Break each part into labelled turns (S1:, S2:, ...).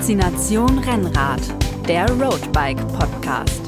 S1: Faszination Rennrad, der Roadbike Podcast.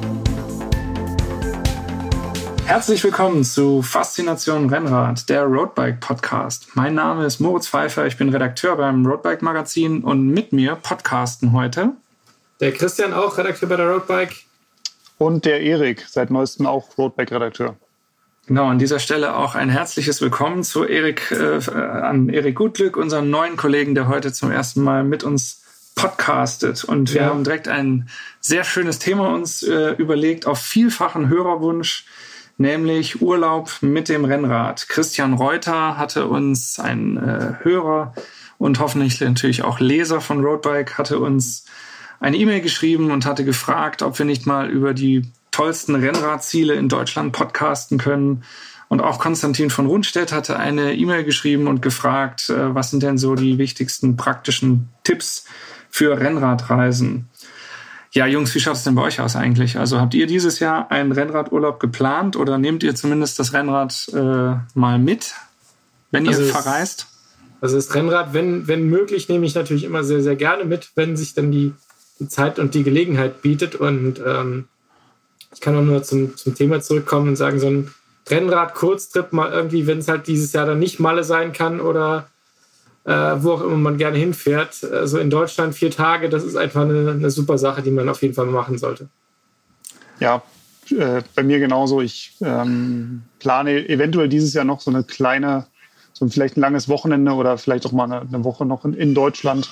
S2: Herzlich willkommen zu Faszination Rennrad, der Roadbike Podcast. Mein Name ist Moritz Pfeiffer, ich bin Redakteur beim Roadbike Magazin und mit mir podcasten heute
S3: der Christian, auch Redakteur bei der Roadbike.
S4: Und der Erik, seit neuestem auch Roadbike-Redakteur.
S2: Genau, an dieser Stelle auch ein herzliches Willkommen zu an Erik Gutglück, unseren neuen Kollegen, der heute zum ersten Mal mit uns podcastet. Und wir haben direkt ein sehr schönes Thema uns überlegt, auf vielfachen Hörerwunsch, nämlich Urlaub mit dem Rennrad. Christian Reuter hatte uns, ein Hörer und hoffentlich natürlich auch Leser von Roadbike, hatte uns eine E-Mail geschrieben und hatte gefragt, ob wir nicht mal über die tollsten Rennradziele in Deutschland podcasten können. Und auch Konstantin von Rundstedt hatte eine E-Mail geschrieben und gefragt, was sind denn so die wichtigsten praktischen Tipps für Rennradreisen? Ja, Jungs, wie schaut es denn bei euch aus eigentlich? Also habt ihr dieses Jahr einen Rennradurlaub geplant oder nehmt ihr zumindest das Rennrad mal mit, wenn ihr verreist?
S3: Also das Rennrad, wenn möglich, nehme ich natürlich immer sehr, sehr gerne mit, wenn sich dann die Zeit und die Gelegenheit bietet. Und ich kann auch nur zum Thema zurückkommen und sagen, so ein Rennrad-Kurztrip mal irgendwie, wenn es halt dieses Jahr dann nicht Malle sein kann oder wo auch immer man gerne hinfährt. Also in Deutschland 4 Tage, das ist einfach eine super Sache, die man auf jeden Fall machen sollte.
S4: Ja, bei mir genauso. Ich plane eventuell dieses Jahr noch so eine kleine, so vielleicht ein langes Wochenende oder vielleicht auch mal eine Woche noch in Deutschland.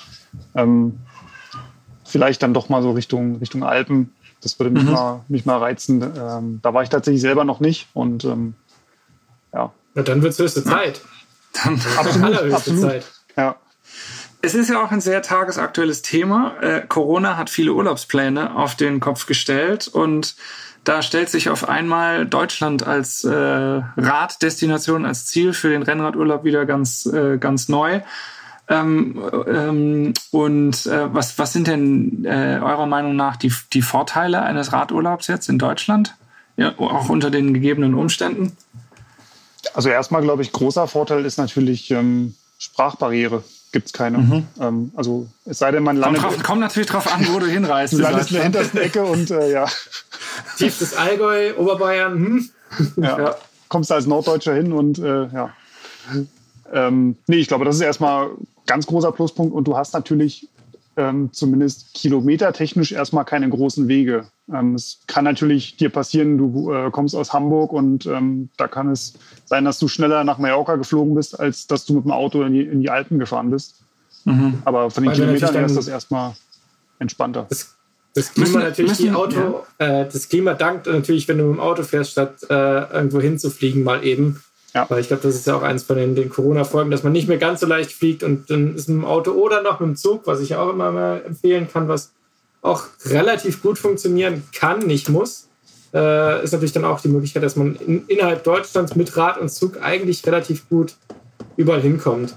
S4: Vielleicht dann doch mal so Richtung Alpen. Das würde mich mal reizen. Da war ich tatsächlich selber noch nicht. Und ja.
S3: Na, dann wird es höchste Zeit.
S4: Absolut.
S3: Zeit.
S4: Ja.
S2: Es ist ja auch ein sehr tagesaktuelles Thema. Corona hat viele Urlaubspläne auf den Kopf gestellt und da stellt sich auf einmal Deutschland als Raddestination, als Ziel für den Rennradurlaub wieder ganz neu. Was sind denn eurer Meinung nach die Vorteile eines Radurlaubs jetzt in Deutschland? Ja, auch unter den gegebenen Umständen?
S4: Also erstmal, glaube ich, großer Vorteil ist natürlich Sprachbarriere. Gibt es keine. Also es sei denn, man landet...
S2: Kommt natürlich drauf an, wo du hinreist.
S4: Du landest in der hintersten Ecke und ja.
S3: Tiefstes Allgäu, Oberbayern.
S4: Ja. Kommst du als Norddeutscher hin und ja. Nee, ich glaube, das ist erstmal ganz großer Pluspunkt und du hast natürlich zumindest kilometertechnisch erstmal keine großen Wege. Es kann natürlich dir passieren, du kommst aus Hamburg und da kann es sein, dass du schneller nach Mallorca geflogen bist, als dass du mit dem Auto in die Alpen gefahren bist. Aber von den Kilometern her ist das erstmal entspannter.
S3: Das Klima das Klima dankt natürlich, wenn du mit dem Auto fährst, statt irgendwo hinzufliegen mal eben. Ja. Weil ich glaube, das ist ja auch eins von den Corona-Folgen, dass man nicht mehr ganz so leicht fliegt und dann ist mit dem Auto oder noch mit dem Zug, was ich auch immer mal empfehlen kann, was auch relativ gut funktionieren kann, nicht muss, ist natürlich dann auch die Möglichkeit, dass man innerhalb Deutschlands mit Rad und Zug eigentlich relativ gut überall hinkommt.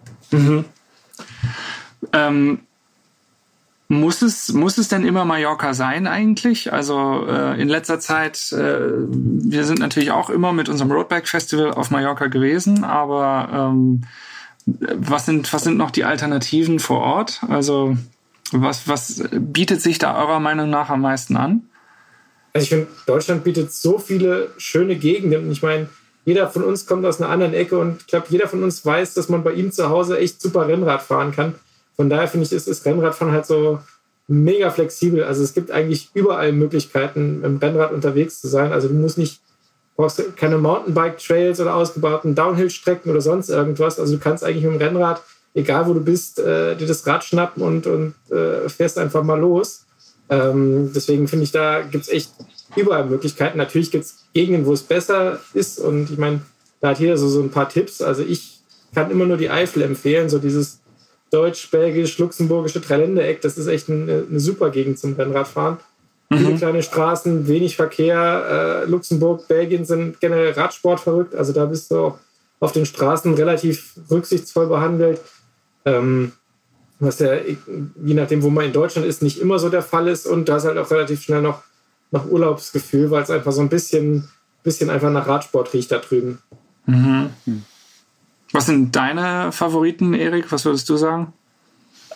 S2: Muss es denn immer Mallorca sein eigentlich? Also in letzter Zeit, wir sind natürlich auch immer mit unserem Roadbike Festival auf Mallorca gewesen, aber was sind noch die Alternativen vor Ort? Also was bietet sich da eurer Meinung nach am meisten an?
S3: Also ich finde, Deutschland bietet so viele schöne Gegenden. Ich meine, jeder von uns kommt aus einer anderen Ecke und ich glaube, jeder von uns weiß, dass man bei ihm zu Hause echt super Rennrad fahren kann. Von daher finde ich, ist Rennradfahren halt so mega flexibel. Also es gibt eigentlich überall Möglichkeiten, im Rennrad unterwegs zu sein. Also du brauchst keine Mountainbike-Trails oder ausgebauten Downhill-Strecken oder sonst irgendwas. Also du kannst eigentlich mit dem Rennrad, egal wo du bist, dir das Rad schnappen und fährst einfach mal los. Deswegen finde ich, da gibt es echt überall Möglichkeiten. Natürlich gibt es Gegenden, wo es besser ist. Und ich meine, da hat jeder so ein paar Tipps. Also ich kann immer nur die Eifel empfehlen, so dieses deutsch-belgisch-luxemburgische Dreiländereck, das ist echt eine super Gegend zum Rennradfahren. Viele kleine Straßen, wenig Verkehr. Luxemburg, Belgien sind generell Radsport verrückt. Also da bist du auch auf den Straßen relativ rücksichtsvoll behandelt. Was ja, je nachdem, wo man in Deutschland ist, nicht immer so der Fall ist. Und da ist halt auch relativ schnell noch Urlaubsgefühl, weil es einfach so ein bisschen einfach nach Radsport riecht da drüben.
S2: Was sind deine Favoriten, Erik? Was würdest du sagen?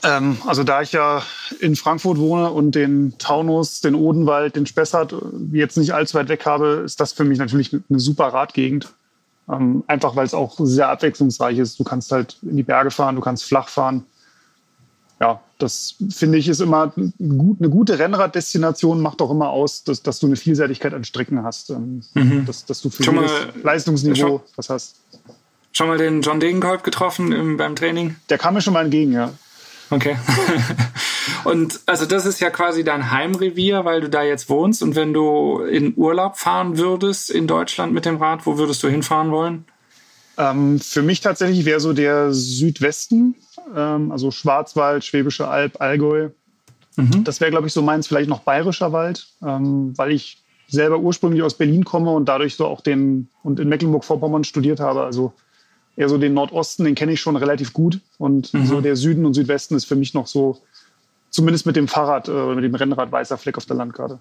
S4: Also da ich ja in Frankfurt wohne und den Taunus, den Odenwald, den Spessart jetzt nicht allzu weit weg habe, ist das für mich natürlich eine super Radgegend. Einfach weil es auch sehr abwechslungsreich ist. Du kannst halt in die Berge fahren, du kannst flach fahren. Ja, das finde ich ist immer eine gute Rennraddestination, macht auch immer aus, dass du eine Vielseitigkeit an Strecken hast. Dass du für jedes Leistungsniveau was hast.
S2: Schon mal den John Degenkolb getroffen beim Training?
S4: Der kam mir schon mal entgegen, ja.
S2: Okay. Und also das ist ja quasi dein Heimrevier, weil du da jetzt wohnst. Und wenn du in Urlaub fahren würdest in Deutschland mit dem Rad, wo würdest du hinfahren wollen?
S4: Für mich tatsächlich wäre so der Südwesten, also Schwarzwald, Schwäbische Alb, Allgäu. Das wäre, glaube ich, so meins, vielleicht noch Bayerischer Wald, weil ich selber ursprünglich aus Berlin komme und dadurch so auch und in Mecklenburg-Vorpommern studiert habe. Also eher so den Nordosten, den kenne ich schon relativ gut. Und so der Süden und Südwesten ist für mich noch so, zumindest mit dem Fahrrad oder mit dem Rennrad, weißer Fleck auf der Landkarte.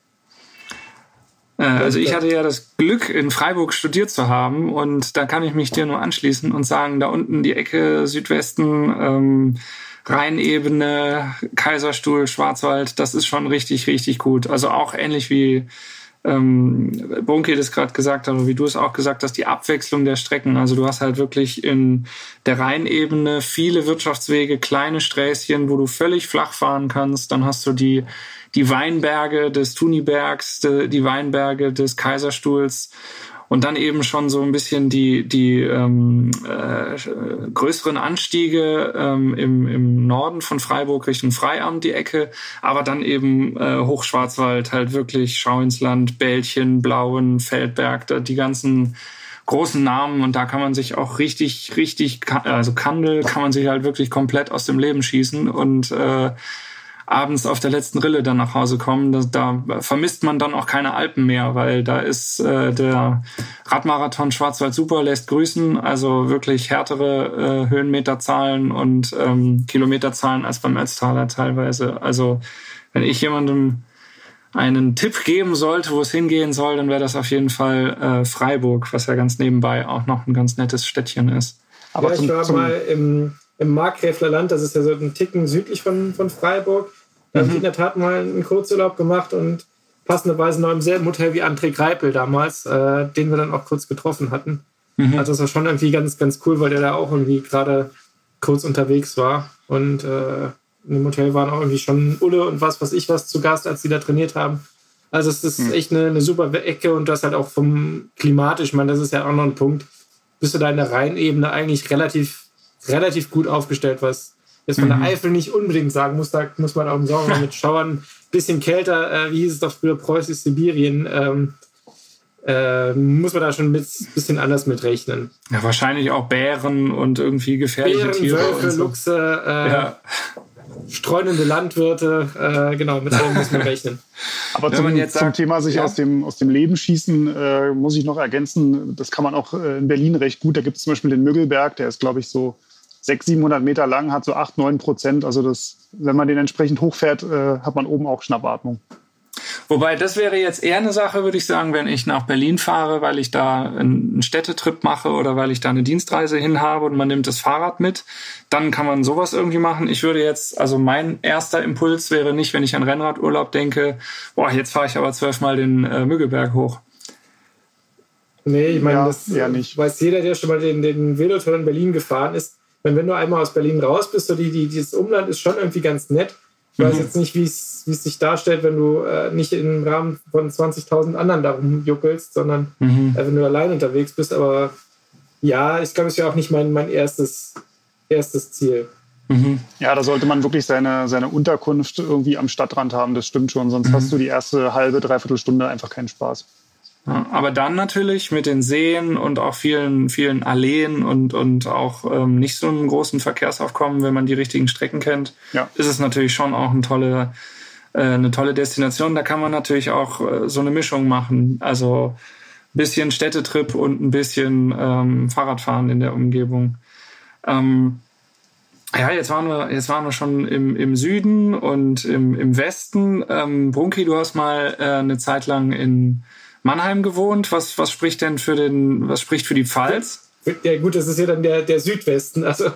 S2: Also ich hatte ja das Glück, in Freiburg studiert zu haben. Und da kann ich mich dir nur anschließen und sagen, da unten die Ecke Südwesten, Rheinebene, Kaiserstuhl, Schwarzwald, das ist schon richtig, richtig gut. Also auch ähnlich wie Brunke das gerade gesagt hat, oder wie du es auch gesagt hast, die Abwechslung der Strecken. Also du hast halt wirklich in der Rheinebene viele Wirtschaftswege, kleine Sträßchen, wo du völlig flach fahren kannst. Dann hast du die Weinberge des Thunibergs, die Weinberge des Kaiserstuhls und dann eben schon so ein bisschen die größeren Anstiege im Norden von Freiburg Richtung Freiamt, die Ecke, aber dann eben Hochschwarzwald, halt wirklich Schau ins Land, Bällchen, Blauen, Feldberg, die ganzen großen Namen und da kann man sich auch richtig, also Kandel kann man sich halt wirklich komplett aus dem Leben schießen und abends auf der letzten Rille dann nach Hause kommen, da vermisst man dann auch keine Alpen mehr, weil da ist der Radmarathon Schwarzwald Super lässt grüßen, also wirklich härtere Höhenmeterzahlen und Kilometerzahlen als beim Ötztaler teilweise. Also wenn ich jemandem einen Tipp geben sollte, wo es hingehen soll, dann wäre das auf jeden Fall Freiburg, was ja ganz nebenbei auch noch ein ganz nettes Städtchen ist.
S3: Aber ich war mal im Markgräfler Land, das ist ja so ein Ticken südlich von Freiburg. Da habe ich in der Tat mal einen Kurzurlaub gemacht und passenderweise noch im selben Hotel wie André Greipel damals, den wir dann auch kurz getroffen hatten. Also das war schon irgendwie ganz, ganz cool, weil der da auch irgendwie gerade kurz unterwegs war. Und in dem Hotel waren auch irgendwie schon Ulle und was zu Gast, als die da trainiert haben. Also es ist echt eine super Ecke und das halt auch vom klimatisch, ich meine, das ist ja auch noch ein Punkt, bist du da in der Rheinebene eigentlich relativ gut aufgestellt, was jetzt von der Eifel nicht unbedingt sagen muss. Da muss man auch im Sommer mit Schauern, bisschen kälter, wie hieß es doch früher, preußisch Sibirien, muss man da schon ein bisschen anders mit rechnen.
S2: Ja, wahrscheinlich auch Bären und irgendwie gefährliche
S3: Bären,
S2: Tiere.
S3: Wölfe,
S2: und so.
S3: Luchse, streunende Landwirte, genau, mit allem muss man rechnen.
S4: Aber zum Thema sich aus dem Leben schießen, muss ich noch ergänzen, das kann man auch in Berlin recht gut. Da gibt es zum Beispiel den Müggelberg, der ist, glaube ich, so 600-700 Meter lang, hat so 8-9%. Also wenn man den entsprechend hochfährt, hat man oben auch Schnappatmung.
S2: Wobei, das wäre jetzt eher eine Sache, würde ich sagen, wenn ich nach Berlin fahre, weil ich da einen Städtetrip mache oder weil ich da eine Dienstreise hin habe und man nimmt das Fahrrad mit, dann kann man sowas irgendwie machen. Ich würde jetzt, also mein erster Impuls wäre nicht, wenn ich an Rennradurlaub denke, jetzt fahre ich aber 12-mal den Müggelberg hoch.
S3: Nee, ich meine, das
S4: eher nicht.
S3: Weiß jeder, der schon mal den Velotour in Berlin gefahren ist. Wenn du einmal aus Berlin raus bist, so dieses Umland ist schon irgendwie ganz nett. Ich weiß jetzt nicht, wie es sich darstellt, wenn du nicht im Rahmen von 20.000 anderen da rumjuckelst, sondern wenn du allein unterwegs bist. Aber ja, ich glaube, es wäre auch nicht mein erstes Ziel.
S4: Ja, da sollte man wirklich seine Unterkunft irgendwie am Stadtrand haben, das stimmt schon. Sonst hast du die erste halbe, dreiviertel Stunde einfach keinen Spaß.
S2: Ja, aber dann natürlich mit den Seen und auch vielen, vielen Alleen und auch nicht so einem großen Verkehrsaufkommen, wenn man die richtigen Strecken kennt, ist es natürlich schon auch eine tolle Destination. Da kann man natürlich auch so eine Mischung machen. Also ein bisschen Städtetrip und ein bisschen Fahrradfahren in der Umgebung. Jetzt waren wir schon im Süden und im Westen. Brunki, du hast mal eine Zeit lang in Mannheim gewohnt. Was spricht denn für die Pfalz?
S3: Ja gut, das ist ja dann der Südwesten. Also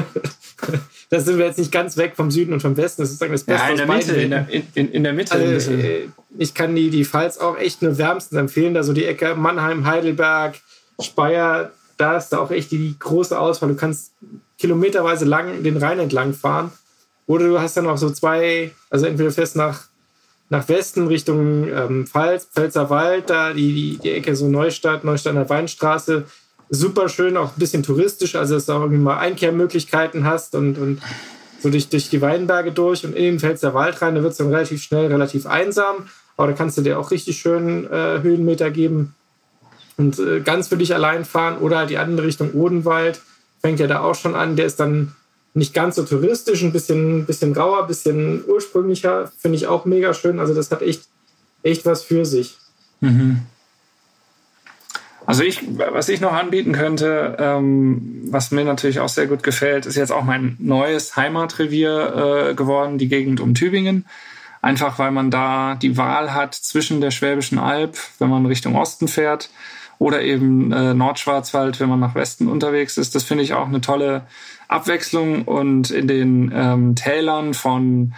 S3: da sind wir jetzt nicht ganz weg vom Süden und vom Westen. Das ist sozusagen das Beste
S2: in
S3: aus
S2: der
S3: beiden
S2: Mitte. In der Mitte.
S3: Also, ich kann die Pfalz auch echt nur wärmstens empfehlen. Da so die Ecke Mannheim, Heidelberg, Speyer, da ist da auch echt die große Auswahl. Du kannst kilometerweise lang den Rhein entlang fahren. Oder du hast dann auch so zwei, also entweder fährst nach Westen Richtung Pfalz, Pfälzerwald, da die Ecke so Neustadt an der Weinstraße. Super schön, auch ein bisschen touristisch, also dass du auch irgendwie mal Einkehrmöglichkeiten hast und so durch die Weinberge durch und in den Pfälzerwald rein. Da wird es dann relativ schnell, relativ einsam. Aber da kannst du dir auch richtig schön Höhenmeter geben und ganz für dich allein fahren. Oder halt die andere Richtung Odenwald, fängt ja da auch schon an. Der ist dann nicht ganz so touristisch, ein bisschen rauer, ein bisschen ursprünglicher. Finde ich auch mega schön. Also das hat echt was für sich.
S2: Mhm. Also was ich noch anbieten könnte, was mir natürlich auch sehr gut gefällt, ist jetzt auch mein neues Heimatrevier geworden, die Gegend um Tübingen. Einfach weil man da die Wahl hat zwischen der Schwäbischen Alb, wenn man Richtung Osten fährt, oder eben Nordschwarzwald, wenn man nach Westen unterwegs ist. Das finde ich auch eine tolle Abwechslung. Und in den Tälern von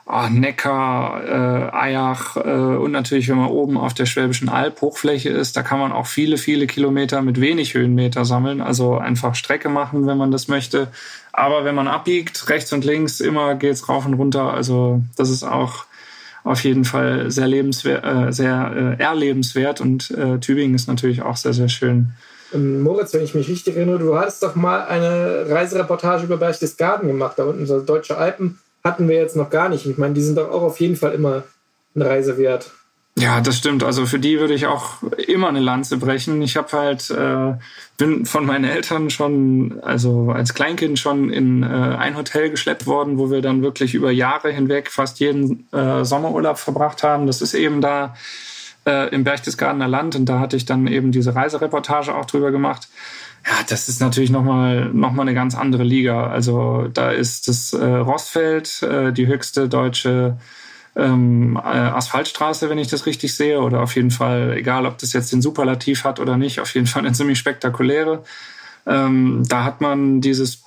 S2: Neckar, Eyach und natürlich, wenn man oben auf der Schwäbischen Alb Hochfläche ist, da kann man auch viele, viele Kilometer mit wenig Höhenmeter sammeln. Also einfach Strecke machen, wenn man das möchte. Aber wenn man abbiegt, rechts und links, immer geht's rauf und runter. Also das ist auch auf jeden Fall sehr erlebenswert. Und Tübingen ist natürlich auch sehr, sehr schön.
S3: Moritz, wenn ich mich richtig erinnere, du hattest doch mal eine Reisereportage über Berchtesgaden gemacht. Da unten so Deutsche Alpen hatten wir jetzt noch gar nicht. Ich meine, die sind doch auch auf jeden Fall immer eine Reise wert.
S2: Ja, das stimmt. Also für die würde ich auch immer eine Lanze brechen. Ich habe halt, bin von meinen Eltern schon, also als Kleinkind schon in ein Hotel geschleppt worden, wo wir dann wirklich über Jahre hinweg fast jeden Sommerurlaub verbracht haben. Das ist eben da im Berchtesgadener Land und da hatte ich dann eben diese Reisereportage auch drüber gemacht. Ja, das ist natürlich noch mal eine ganz andere Liga. Also da ist das Rossfeld, die höchste deutsche Asphaltstraße, wenn ich das richtig sehe, oder auf jeden Fall, egal ob das jetzt den Superlativ hat oder nicht, auf jeden Fall eine ziemlich spektakuläre. Da hat man dieses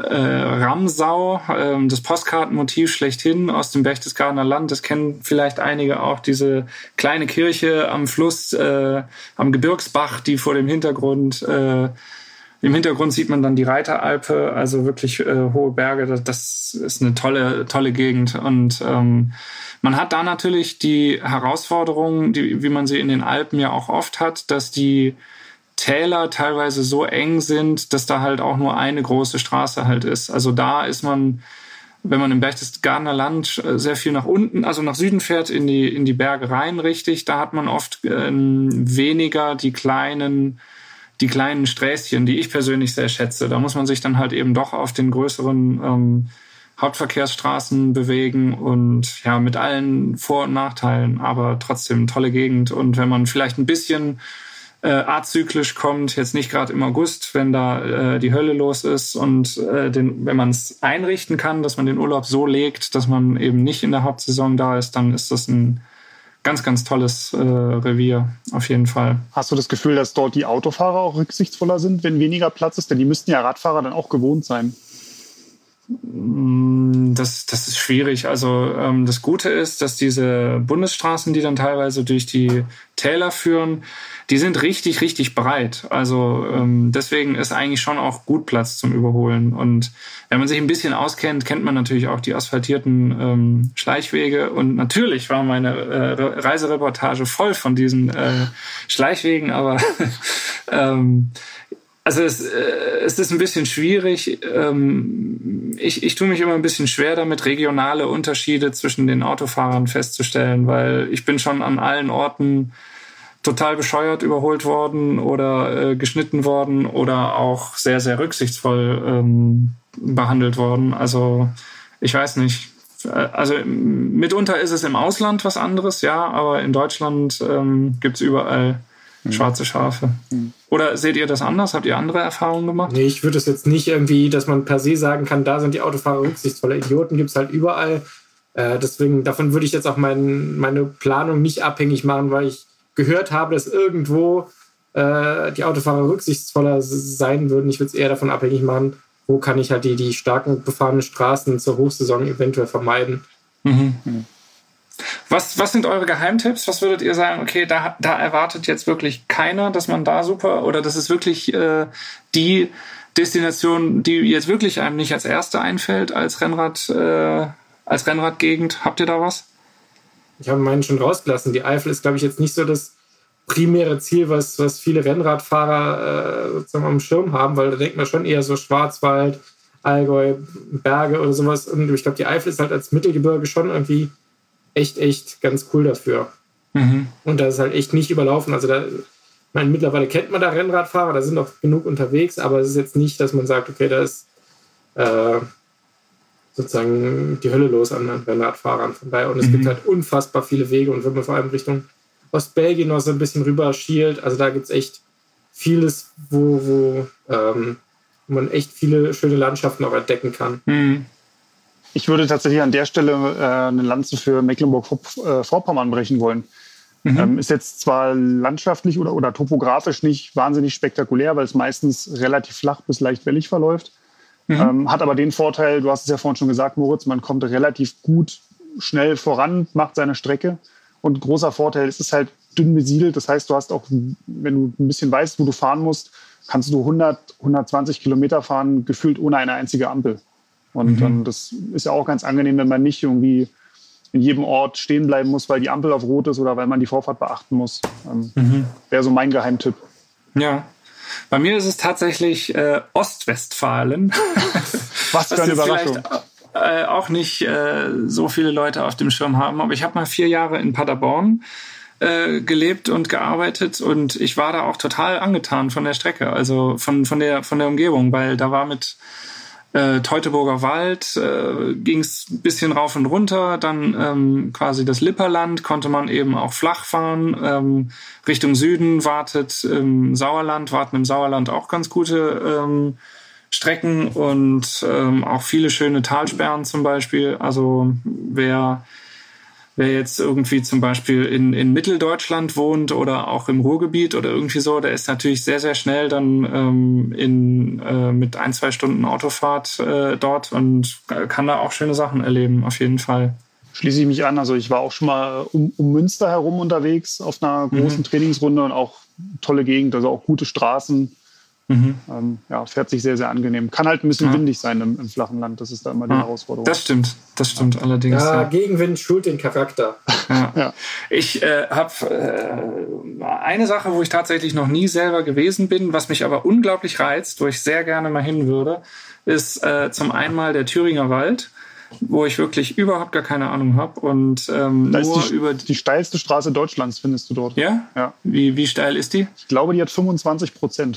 S2: Ramsau, das Postkartenmotiv schlechthin aus dem Berchtesgadener Land. Das kennen vielleicht einige auch, diese kleine Kirche am Fluss, am Gebirgsbach, die vor dem Hintergrund, im Hintergrund sieht man dann die Reiteralpe, also wirklich hohe Berge. Das ist eine tolle Gegend. Und man hat da natürlich die Herausforderung, wie man sie in den Alpen ja auch oft hat, dass die Täler teilweise so eng sind, dass da halt auch nur eine große Straße halt ist. Also da ist man, wenn man im Berchtesgadener Land sehr viel nach unten, also nach Süden fährt, in die Berge rein, richtig, da hat man oft weniger die kleinen Sträßchen, die ich persönlich sehr schätze. Da muss man sich dann halt eben doch auf den größeren Hauptverkehrsstraßen bewegen und ja, mit allen Vor- und Nachteilen, aber trotzdem tolle Gegend. Und wenn man vielleicht ein bisschen azyklisch kommt, jetzt nicht gerade im August, wenn da die Hölle los ist und wenn man es einrichten kann, dass man den Urlaub so legt, dass man eben nicht in der Hauptsaison da ist, dann ist das ein ganz, ganz tolles Revier, auf jeden Fall.
S4: Hast du das Gefühl, dass dort die Autofahrer auch rücksichtsvoller sind, wenn weniger Platz ist? Denn die müssten ja Radfahrer dann auch gewohnt sein.
S2: Das ist schwierig. Also das Gute ist, dass diese Bundesstraßen, die dann teilweise durch die Täler führen, die sind richtig, richtig breit. Also deswegen ist eigentlich schon auch gut Platz zum Überholen. Und wenn man sich ein bisschen auskennt, kennt man natürlich auch die asphaltierten Schleichwege. Und natürlich war meine Reisereportage voll von diesen Schleichwegen, aber also es ist ein bisschen schwierig. Ich tue mich immer ein bisschen schwer damit, regionale Unterschiede zwischen den Autofahrern festzustellen, weil ich bin schon an allen Orten total bescheuert überholt worden oder geschnitten worden oder auch sehr, sehr rücksichtsvoll behandelt worden. Also ich weiß nicht. Also mitunter ist es im Ausland was anderes, ja, aber in Deutschland gibt's überall schwarze Schafe. Oder seht ihr das anders? Habt ihr andere Erfahrungen gemacht?
S3: Nee, ich würde es jetzt nicht irgendwie, dass man per se sagen kann, da sind die Autofahrer rücksichtsvoller. Idioten gibt es halt überall. Deswegen, davon würde ich jetzt auch meine Planung nicht abhängig machen, weil ich gehört habe, dass irgendwo die Autofahrer rücksichtsvoller sein würden. Ich würde es eher davon abhängig machen, wo kann ich halt die starken befahrenen Straßen zur Hochsaison eventuell vermeiden.
S2: Was sind eure Geheimtipps? Was würdet ihr sagen, okay, da erwartet jetzt wirklich keiner, dass man da super, oder das ist wirklich die Destination, die jetzt wirklich einem nicht als erste einfällt als Rennradgegend? Habt ihr da was?
S3: Ich habe meinen schon rausgelassen. Die Eifel ist, glaube ich, jetzt nicht so das primäre Ziel, was viele Rennradfahrer sozusagen am Schirm haben, weil da denkt man schon eher so Schwarzwald, Allgäu, Berge oder sowas. Und ich glaube, die Eifel ist halt als Mittelgebirge schon irgendwie echt ganz cool dafür. Und da ist halt echt nicht überlaufen. Also mittlerweile kennt man da Rennradfahrer, da sind auch genug unterwegs, aber es ist jetzt nicht, dass man sagt, okay, da ist sozusagen die Hölle los an Rennradfahrern. Von daher, und es gibt halt unfassbar viele Wege, und wenn man vor allem Richtung Ostbelgien noch so ein bisschen rüber schielt, also da gibt es echt vieles, wo man echt viele schöne Landschaften auch entdecken kann.
S4: Ich würde tatsächlich an der Stelle eine Lanze für Mecklenburg-Vorpommern brechen wollen. Ist jetzt zwar landschaftlich oder topografisch nicht wahnsinnig spektakulär, weil es meistens relativ flach bis leicht wellig verläuft. Hat aber den Vorteil, du hast es ja vorhin schon gesagt, Moritz, man kommt relativ gut schnell voran, macht seine Strecke. Und großer Vorteil, es ist halt dünn besiedelt. Das heißt, du hast auch, wenn du ein bisschen weißt, wo du fahren musst, kannst du 120 Kilometer fahren, gefühlt ohne eine einzige Ampel. Und das ist ja auch ganz angenehm, wenn man nicht irgendwie in jedem Ort stehen bleiben muss, weil die Ampel auf Rot ist oder weil man die Vorfahrt beachten muss. Wäre so mein Geheimtipp.
S2: Ja, bei mir ist es tatsächlich Ostwestfalen.
S4: Was für eine Überraschung.
S2: Auch nicht so viele Leute auf dem Schirm haben, aber ich habe mal 4 Jahre in Paderborn gelebt und gearbeitet, und ich war da auch total angetan von der Strecke, also von der Umgebung, weil da war mit Teutoburger Wald ging es ein bisschen rauf und runter, dann quasi das Lipperland konnte man eben auch flach fahren, Richtung Süden warten im Sauerland auch ganz gute Strecken und auch viele schöne Talsperren zum Beispiel. Also wer jetzt irgendwie zum Beispiel in Mitteldeutschland wohnt oder auch im Ruhrgebiet oder irgendwie so, der ist natürlich sehr, sehr schnell dann mit 1-2 Stunden Autofahrt dort und kann da auch schöne Sachen erleben, auf jeden Fall.
S4: Schließe ich mich an. Also ich war auch schon mal um Münster herum unterwegs auf einer großen Trainingsrunde und auch tolle Gegend, also auch gute Straßen. Fährt sich sehr, sehr angenehm. Kann halt ein bisschen windig sein im flachen Land. Das ist da immer die Herausforderung.
S2: Das stimmt allerdings.
S3: Ja, Gegenwind schult den Charakter.
S2: Ja. Ich habe eine Sache, wo ich tatsächlich noch nie selber gewesen bin, was mich aber unglaublich reizt, wo ich sehr gerne mal hin würde, ist zum einen mal der Thüringer Wald, wo ich wirklich überhaupt gar keine Ahnung habe. Und nur
S4: die steilste Straße Deutschlands findest du dort.
S2: Ja?
S4: Ja.
S2: Wie steil ist die?
S4: Ich glaube, die hat 25%.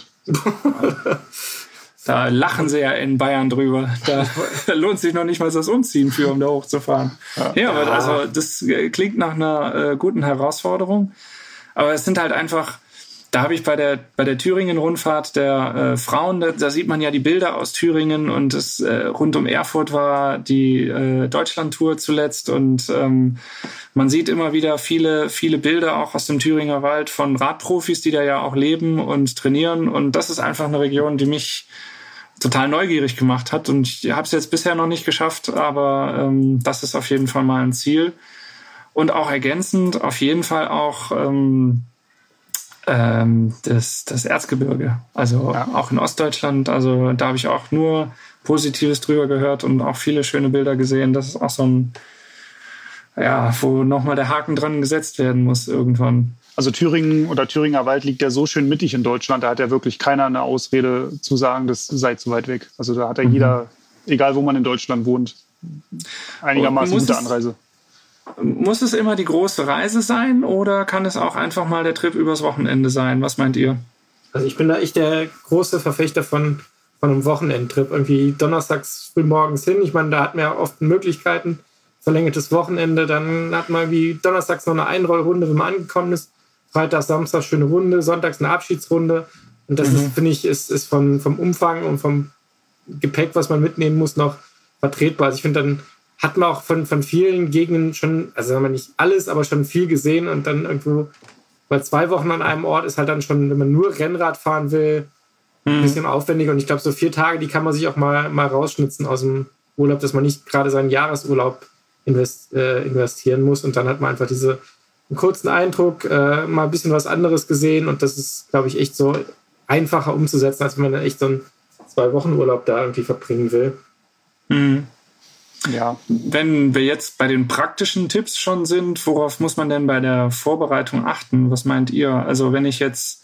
S2: Da lachen sie ja in Bayern drüber. Da lohnt sich noch nicht mal das Umziehen für, um da hochzufahren. Ja, aber also das klingt nach einer guten Herausforderung. Aber es sind halt einfach, da habe ich bei der Thüringen-Rundfahrt der Frauen, da sieht man ja die Bilder aus Thüringen, und das rund um Erfurt war die Deutschland-Tour zuletzt, und man sieht immer wieder viele, viele Bilder auch aus dem Thüringer Wald von Radprofis, die da ja auch leben und trainieren, und das ist einfach eine Region, die mich total neugierig gemacht hat, und ich habe es jetzt bisher noch nicht geschafft, aber das ist auf jeden Fall mal ein Ziel. Und auch ergänzend auf jeden Fall auch das Erzgebirge, also auch in Ostdeutschland, also da habe ich auch nur Positives drüber gehört und auch viele schöne Bilder gesehen. Das ist auch so ein, wo nochmal der Haken dran gesetzt werden muss irgendwann.
S4: Also Thüringen oder Thüringer Wald liegt ja so schön mittig in Deutschland, da hat ja wirklich keiner eine Ausrede zu sagen, das sei zu weit weg. Also da hat ja jeder, egal wo man in Deutschland wohnt, einigermaßen gute Anreise.
S2: Muss es immer die große Reise sein, oder kann es auch einfach mal der Trip übers Wochenende sein? Was meint ihr?
S3: Also ich bin da echt der große Verfechter von einem Wochenendtrip. Irgendwie donnerstags frühmorgens hin. Ich meine, da hat man ja oft Möglichkeiten. Verlängertes Wochenende, dann hat man wie donnerstags noch eine Einrollrunde, wenn man angekommen ist. Freitag, Samstag schöne Runde, sonntags eine Abschiedsrunde. Und das ist, finde ich, ist vom Umfang und vom Gepäck, was man mitnehmen muss, noch vertretbar. Also ich finde, dann hat man auch von vielen Gegenden schon, also sagen wir nicht alles, aber schon viel gesehen und dann irgendwo Weil 2 Wochen an einem Ort ist halt dann schon, wenn man nur Rennrad fahren will, ein bisschen aufwendig. Und ich glaube, so 4 Tage, die kann man sich auch mal rausschnitzen aus dem Urlaub, dass man nicht gerade seinen Jahresurlaub investieren muss. Und dann hat man einfach einen kurzen Eindruck, mal ein bisschen was anderes gesehen. Und das ist, glaube ich, echt so einfacher umzusetzen, als wenn man dann echt so einen 2-Wochen-Urlaub da irgendwie verbringen will.
S2: Mhm.
S4: Ja.
S2: Wenn wir jetzt bei den praktischen Tipps schon sind, worauf muss man denn bei der Vorbereitung achten? Was meint ihr? Also wenn ich jetzt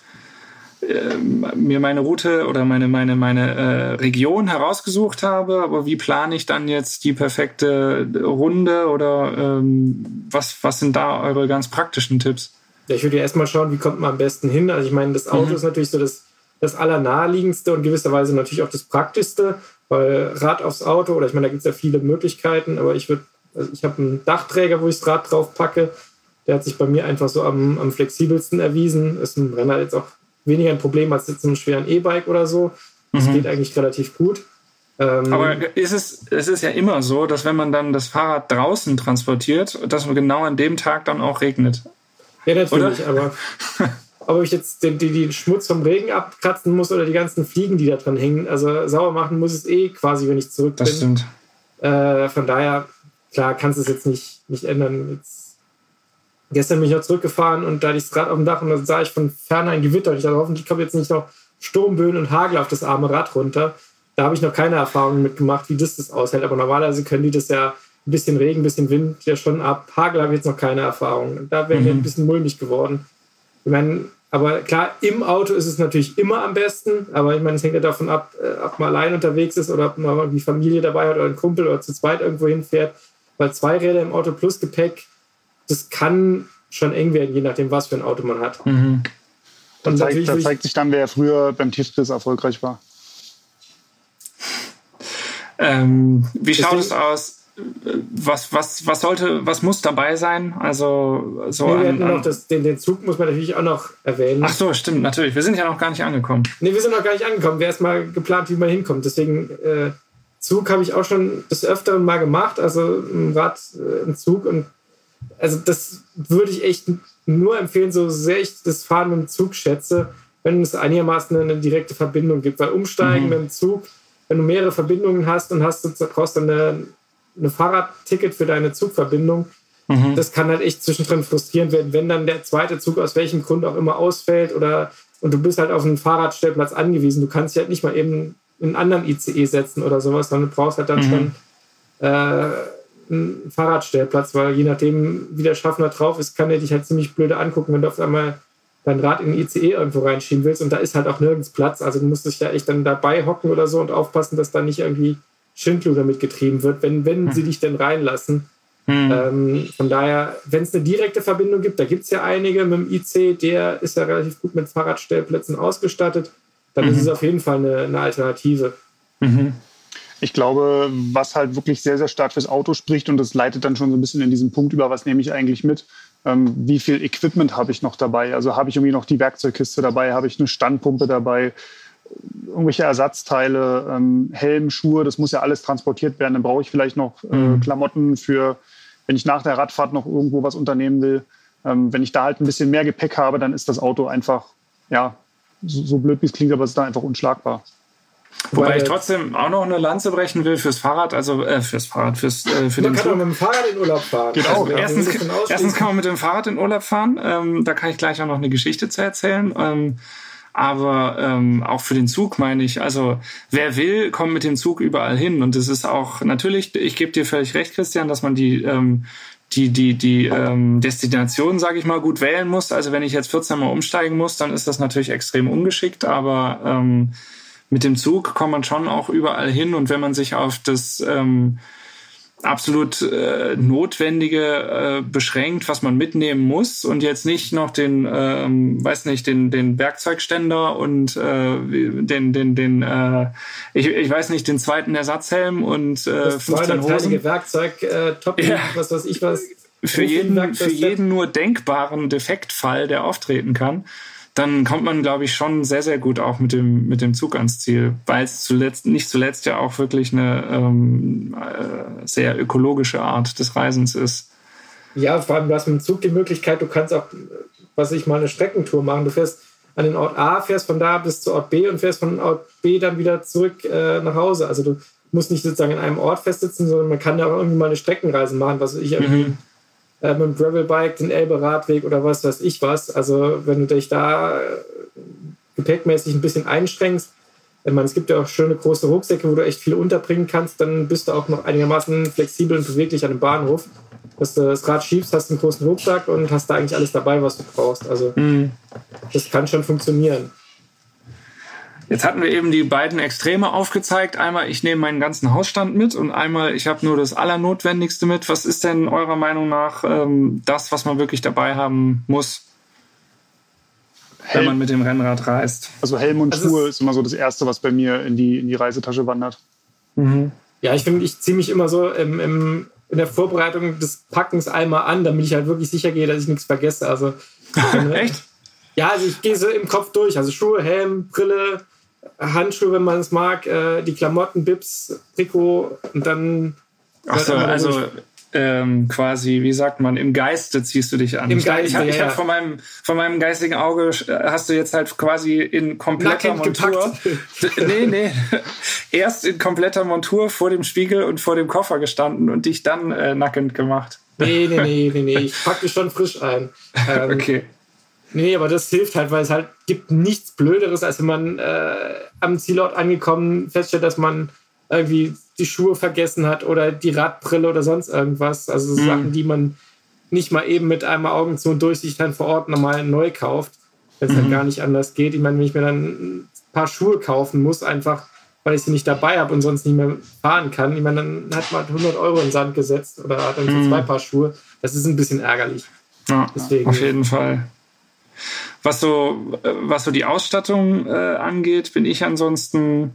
S2: mir meine Route oder meine Region herausgesucht habe, aber wie plane ich dann jetzt die perfekte Runde oder was sind da eure ganz praktischen Tipps?
S3: Ja, ich würde ja erstmal schauen, wie kommt man am besten hin. Also ich meine, das Auto ist natürlich so das Allernaheliegendste und gewisserweise natürlich auch das Praktischste, weil Rad aufs Auto, oder ich meine, da gibt es ja viele Möglichkeiten, aber ich habe einen Dachträger, wo ich das Rad drauf packe. Der hat sich bei mir einfach so am flexibelsten erwiesen. Ist ein Renner jetzt auch weniger ein Problem als jetzt ein schweren E-Bike oder so. Das geht eigentlich relativ gut.
S2: Aber es ist ja immer so, dass wenn man dann das Fahrrad draußen transportiert, dass man genau an dem Tag dann auch regnet.
S3: Ja, natürlich, aber ob ich jetzt den Schmutz vom Regen abkratzen muss oder die ganzen Fliegen, die da dran hängen, also sauber machen muss es quasi, wenn ich zurück bin.
S2: Das stimmt.
S3: Von daher, klar, kannst du es jetzt nicht ändern. Gestern bin ich noch zurückgefahren und da hatte ich das Rad auf dem Dach und dann sah ich von ferne ein Gewitter und ich dachte, hoffentlich kommt jetzt nicht noch Sturmböen und Hagel auf das arme Rad runter. Da habe ich noch keine Erfahrung mitgemacht, wie das aushält, aber normalerweise können die das ja ein bisschen Regen, ein bisschen Wind ja schon ab. Hagel habe ich jetzt noch keine Erfahrung. Da wäre mir ein bisschen mulmig geworden. Ich meine, aber klar, im Auto ist es natürlich immer am besten, aber ich meine, es hängt ja davon ab, ob man allein unterwegs ist oder ob man irgendwie Familie dabei hat oder ein Kumpel oder zu zweit irgendwo hinfährt, weil 2 Räder im Auto plus Gepäck, das kann schon eng werden, je nachdem, was für ein Auto man hat.
S4: Da zeigt sich dann, wer früher beim Tiefriss erfolgreich war.
S2: Wie schaut es aus? Was muss dabei sein? Also so
S3: den Zug muss man natürlich auch noch erwähnen.
S2: Ach so, stimmt, natürlich. Wir sind ja noch gar nicht angekommen.
S3: Nee, wir sind noch gar nicht angekommen. Wäre erst mal geplant, wie man hinkommt. Deswegen Zug habe ich auch schon des Öfteren mal gemacht. Also ein Rad, ein Zug. Und also das würde ich echt nur empfehlen, so sehr ich das Fahren mit dem Zug schätze, wenn es einigermaßen eine direkte Verbindung gibt. Weil Umsteigen mit dem Zug, wenn du mehrere Verbindungen hast und brauchst dann eine Fahrradticket für deine Zugverbindung, das kann halt echt zwischendrin frustrierend werden, wenn dann der zweite Zug aus welchem Grund auch immer ausfällt und du bist halt auf einen Fahrradstellplatz angewiesen. Du kannst dich halt nicht mal eben in einen anderen ICE setzen oder sowas, sondern du brauchst halt dann schon einen Fahrradstellplatz, weil je nachdem, wie der Schaffner drauf ist, kann er dich halt ziemlich blöde angucken, wenn du auf einmal dein Rad in den ICE irgendwo reinschieben willst und da ist halt auch nirgends Platz. Also du musst dich ja echt dann dabei hocken oder so und aufpassen, dass da nicht irgendwie Schindluder mitgetrieben wird, wenn sie dich denn reinlassen. Von daher, wenn es eine direkte Verbindung gibt, da gibt es ja einige mit dem IC, der ist ja relativ gut mit Fahrradstellplätzen ausgestattet, dann ist es auf jeden Fall eine Alternative.
S4: Ich glaube, was halt wirklich sehr, sehr stark fürs Auto spricht, und das leitet dann schon so ein bisschen in diesen Punkt über, was nehme ich eigentlich mit, wie viel Equipment habe ich noch dabei? Also habe ich irgendwie noch die Werkzeugkiste dabei, habe ich eine Standpumpe dabei, irgendwelche Ersatzteile, Helm, Schuhe, das muss ja alles transportiert werden. Dann brauche ich vielleicht noch Klamotten für, wenn ich nach der Radfahrt noch irgendwo was unternehmen will. Wenn ich da halt ein bisschen mehr Gepäck habe, dann ist das Auto einfach, ja, so blöd wie es klingt, aber es ist da einfach unschlagbar.
S2: Wobei ich trotzdem auch noch eine Lanze brechen will fürs Fahrrad, also für den Zug.
S3: Man kann auch mit dem Fahrrad in Urlaub fahren.
S2: Genau. Also, erstens kann man mit dem Fahrrad in Urlaub fahren. Da kann ich gleich auch noch eine Geschichte zu erzählen. Aber auch für den Zug meine ich, also wer will, kommt mit dem Zug überall hin. Und das ist auch natürlich, ich gebe dir völlig recht, Christian, dass man die Destination, sage ich mal, gut wählen muss. Also wenn ich jetzt 14 Mal umsteigen muss, dann ist das natürlich extrem ungeschickt. Aber mit dem Zug kommt man schon auch überall hin. Und wenn man sich auf das absolut Notwendige beschränkt, was man mitnehmen muss und jetzt nicht noch den Werkzeugständer und ich weiß nicht, den zweiten Ersatzhelm und
S3: das
S2: 15 Hosen.
S3: Werkzeug, Top,
S2: ja.
S3: was weiß ich was.
S2: Für jeden nur denkbaren Defektfall, der auftreten kann, dann kommt man, glaube ich, schon sehr, sehr gut auch mit dem Zug ans Ziel, weil es nicht zuletzt ja auch wirklich eine sehr ökologische Art des Reisens ist.
S3: Ja, vor allem du hast mit dem Zug die Möglichkeit, du kannst auch, was ich mal eine Streckentour machen. Du fährst an den Ort A, fährst von da bis zu Ort B und fährst von Ort B dann wieder zurück nach Hause. Also du musst nicht sozusagen in einem Ort festsitzen, sondern man kann ja auch irgendwie mal eine Streckenreise machen, was ich irgendwie mit dem Gravelbike, den Elbe-Radweg oder was weiß ich was. Also wenn du dich da gepäckmäßig ein bisschen einschränkst, ich meine, es gibt ja auch schöne große Rucksäcke, wo du echt viel unterbringen kannst, dann bist du auch noch einigermaßen flexibel und beweglich an dem Bahnhof. Dass du das Rad schiebst, hast einen großen Rucksack und hast da eigentlich alles dabei, was du brauchst. Also das kann schon funktionieren.
S2: Jetzt hatten wir eben die beiden Extreme aufgezeigt. Einmal, ich nehme meinen ganzen Hausstand mit und einmal, ich habe nur das Allernotwendigste mit. Was ist denn eurer Meinung nach das, was man wirklich dabei haben muss, wenn man mit dem Rennrad reist?
S4: Also Helm und Schuhe ist immer so das Erste, was bei mir in die Reisetasche wandert.
S3: Ja, ich finde, ich ziehe mich immer so in der Vorbereitung des Packens einmal an, damit ich halt wirklich sicher gehe, dass ich nichts vergesse. Also,
S2: echt?
S3: Ja, also ich gehe so im Kopf durch. Also Schuhe, Helm, Brille, Handschuhe, wenn man es mag, die Klamotten, Bips, Trikot und dann...
S2: Achso, also quasi, wie sagt man, im Geiste ziehst du dich an.
S3: Im Geiste,
S2: ich hab von meinem geistigen Auge hast du jetzt halt quasi in kompletter Montur. Nee. Erst in kompletter Montur vor dem Spiegel und vor dem Koffer gestanden und dich dann nackend gemacht.
S3: Nee. Ich packe dich schon frisch ein.
S2: Okay.
S3: Nee, aber das hilft halt, weil es halt gibt nichts Blöderes, als wenn man am Zielort angekommen feststellt, dass man irgendwie die Schuhe vergessen hat oder die Radbrille oder sonst irgendwas. Also Sachen, die man nicht mal eben mit einem Augen zu und Durchsicht dann vor Ort nochmal neu kauft, wenn es dann gar nicht anders geht. Ich meine, wenn ich mir dann ein paar Schuhe kaufen muss, einfach weil ich sie nicht dabei habe und sonst nicht mehr fahren kann, ich meine, dann hat man 100 € in den Sand gesetzt oder hat dann so 2 Paar Schuhe. Das ist ein bisschen ärgerlich.
S2: Ja,
S3: deswegen,
S2: auf jeden Fall. Was so die Ausstattung angeht, bin ich ansonsten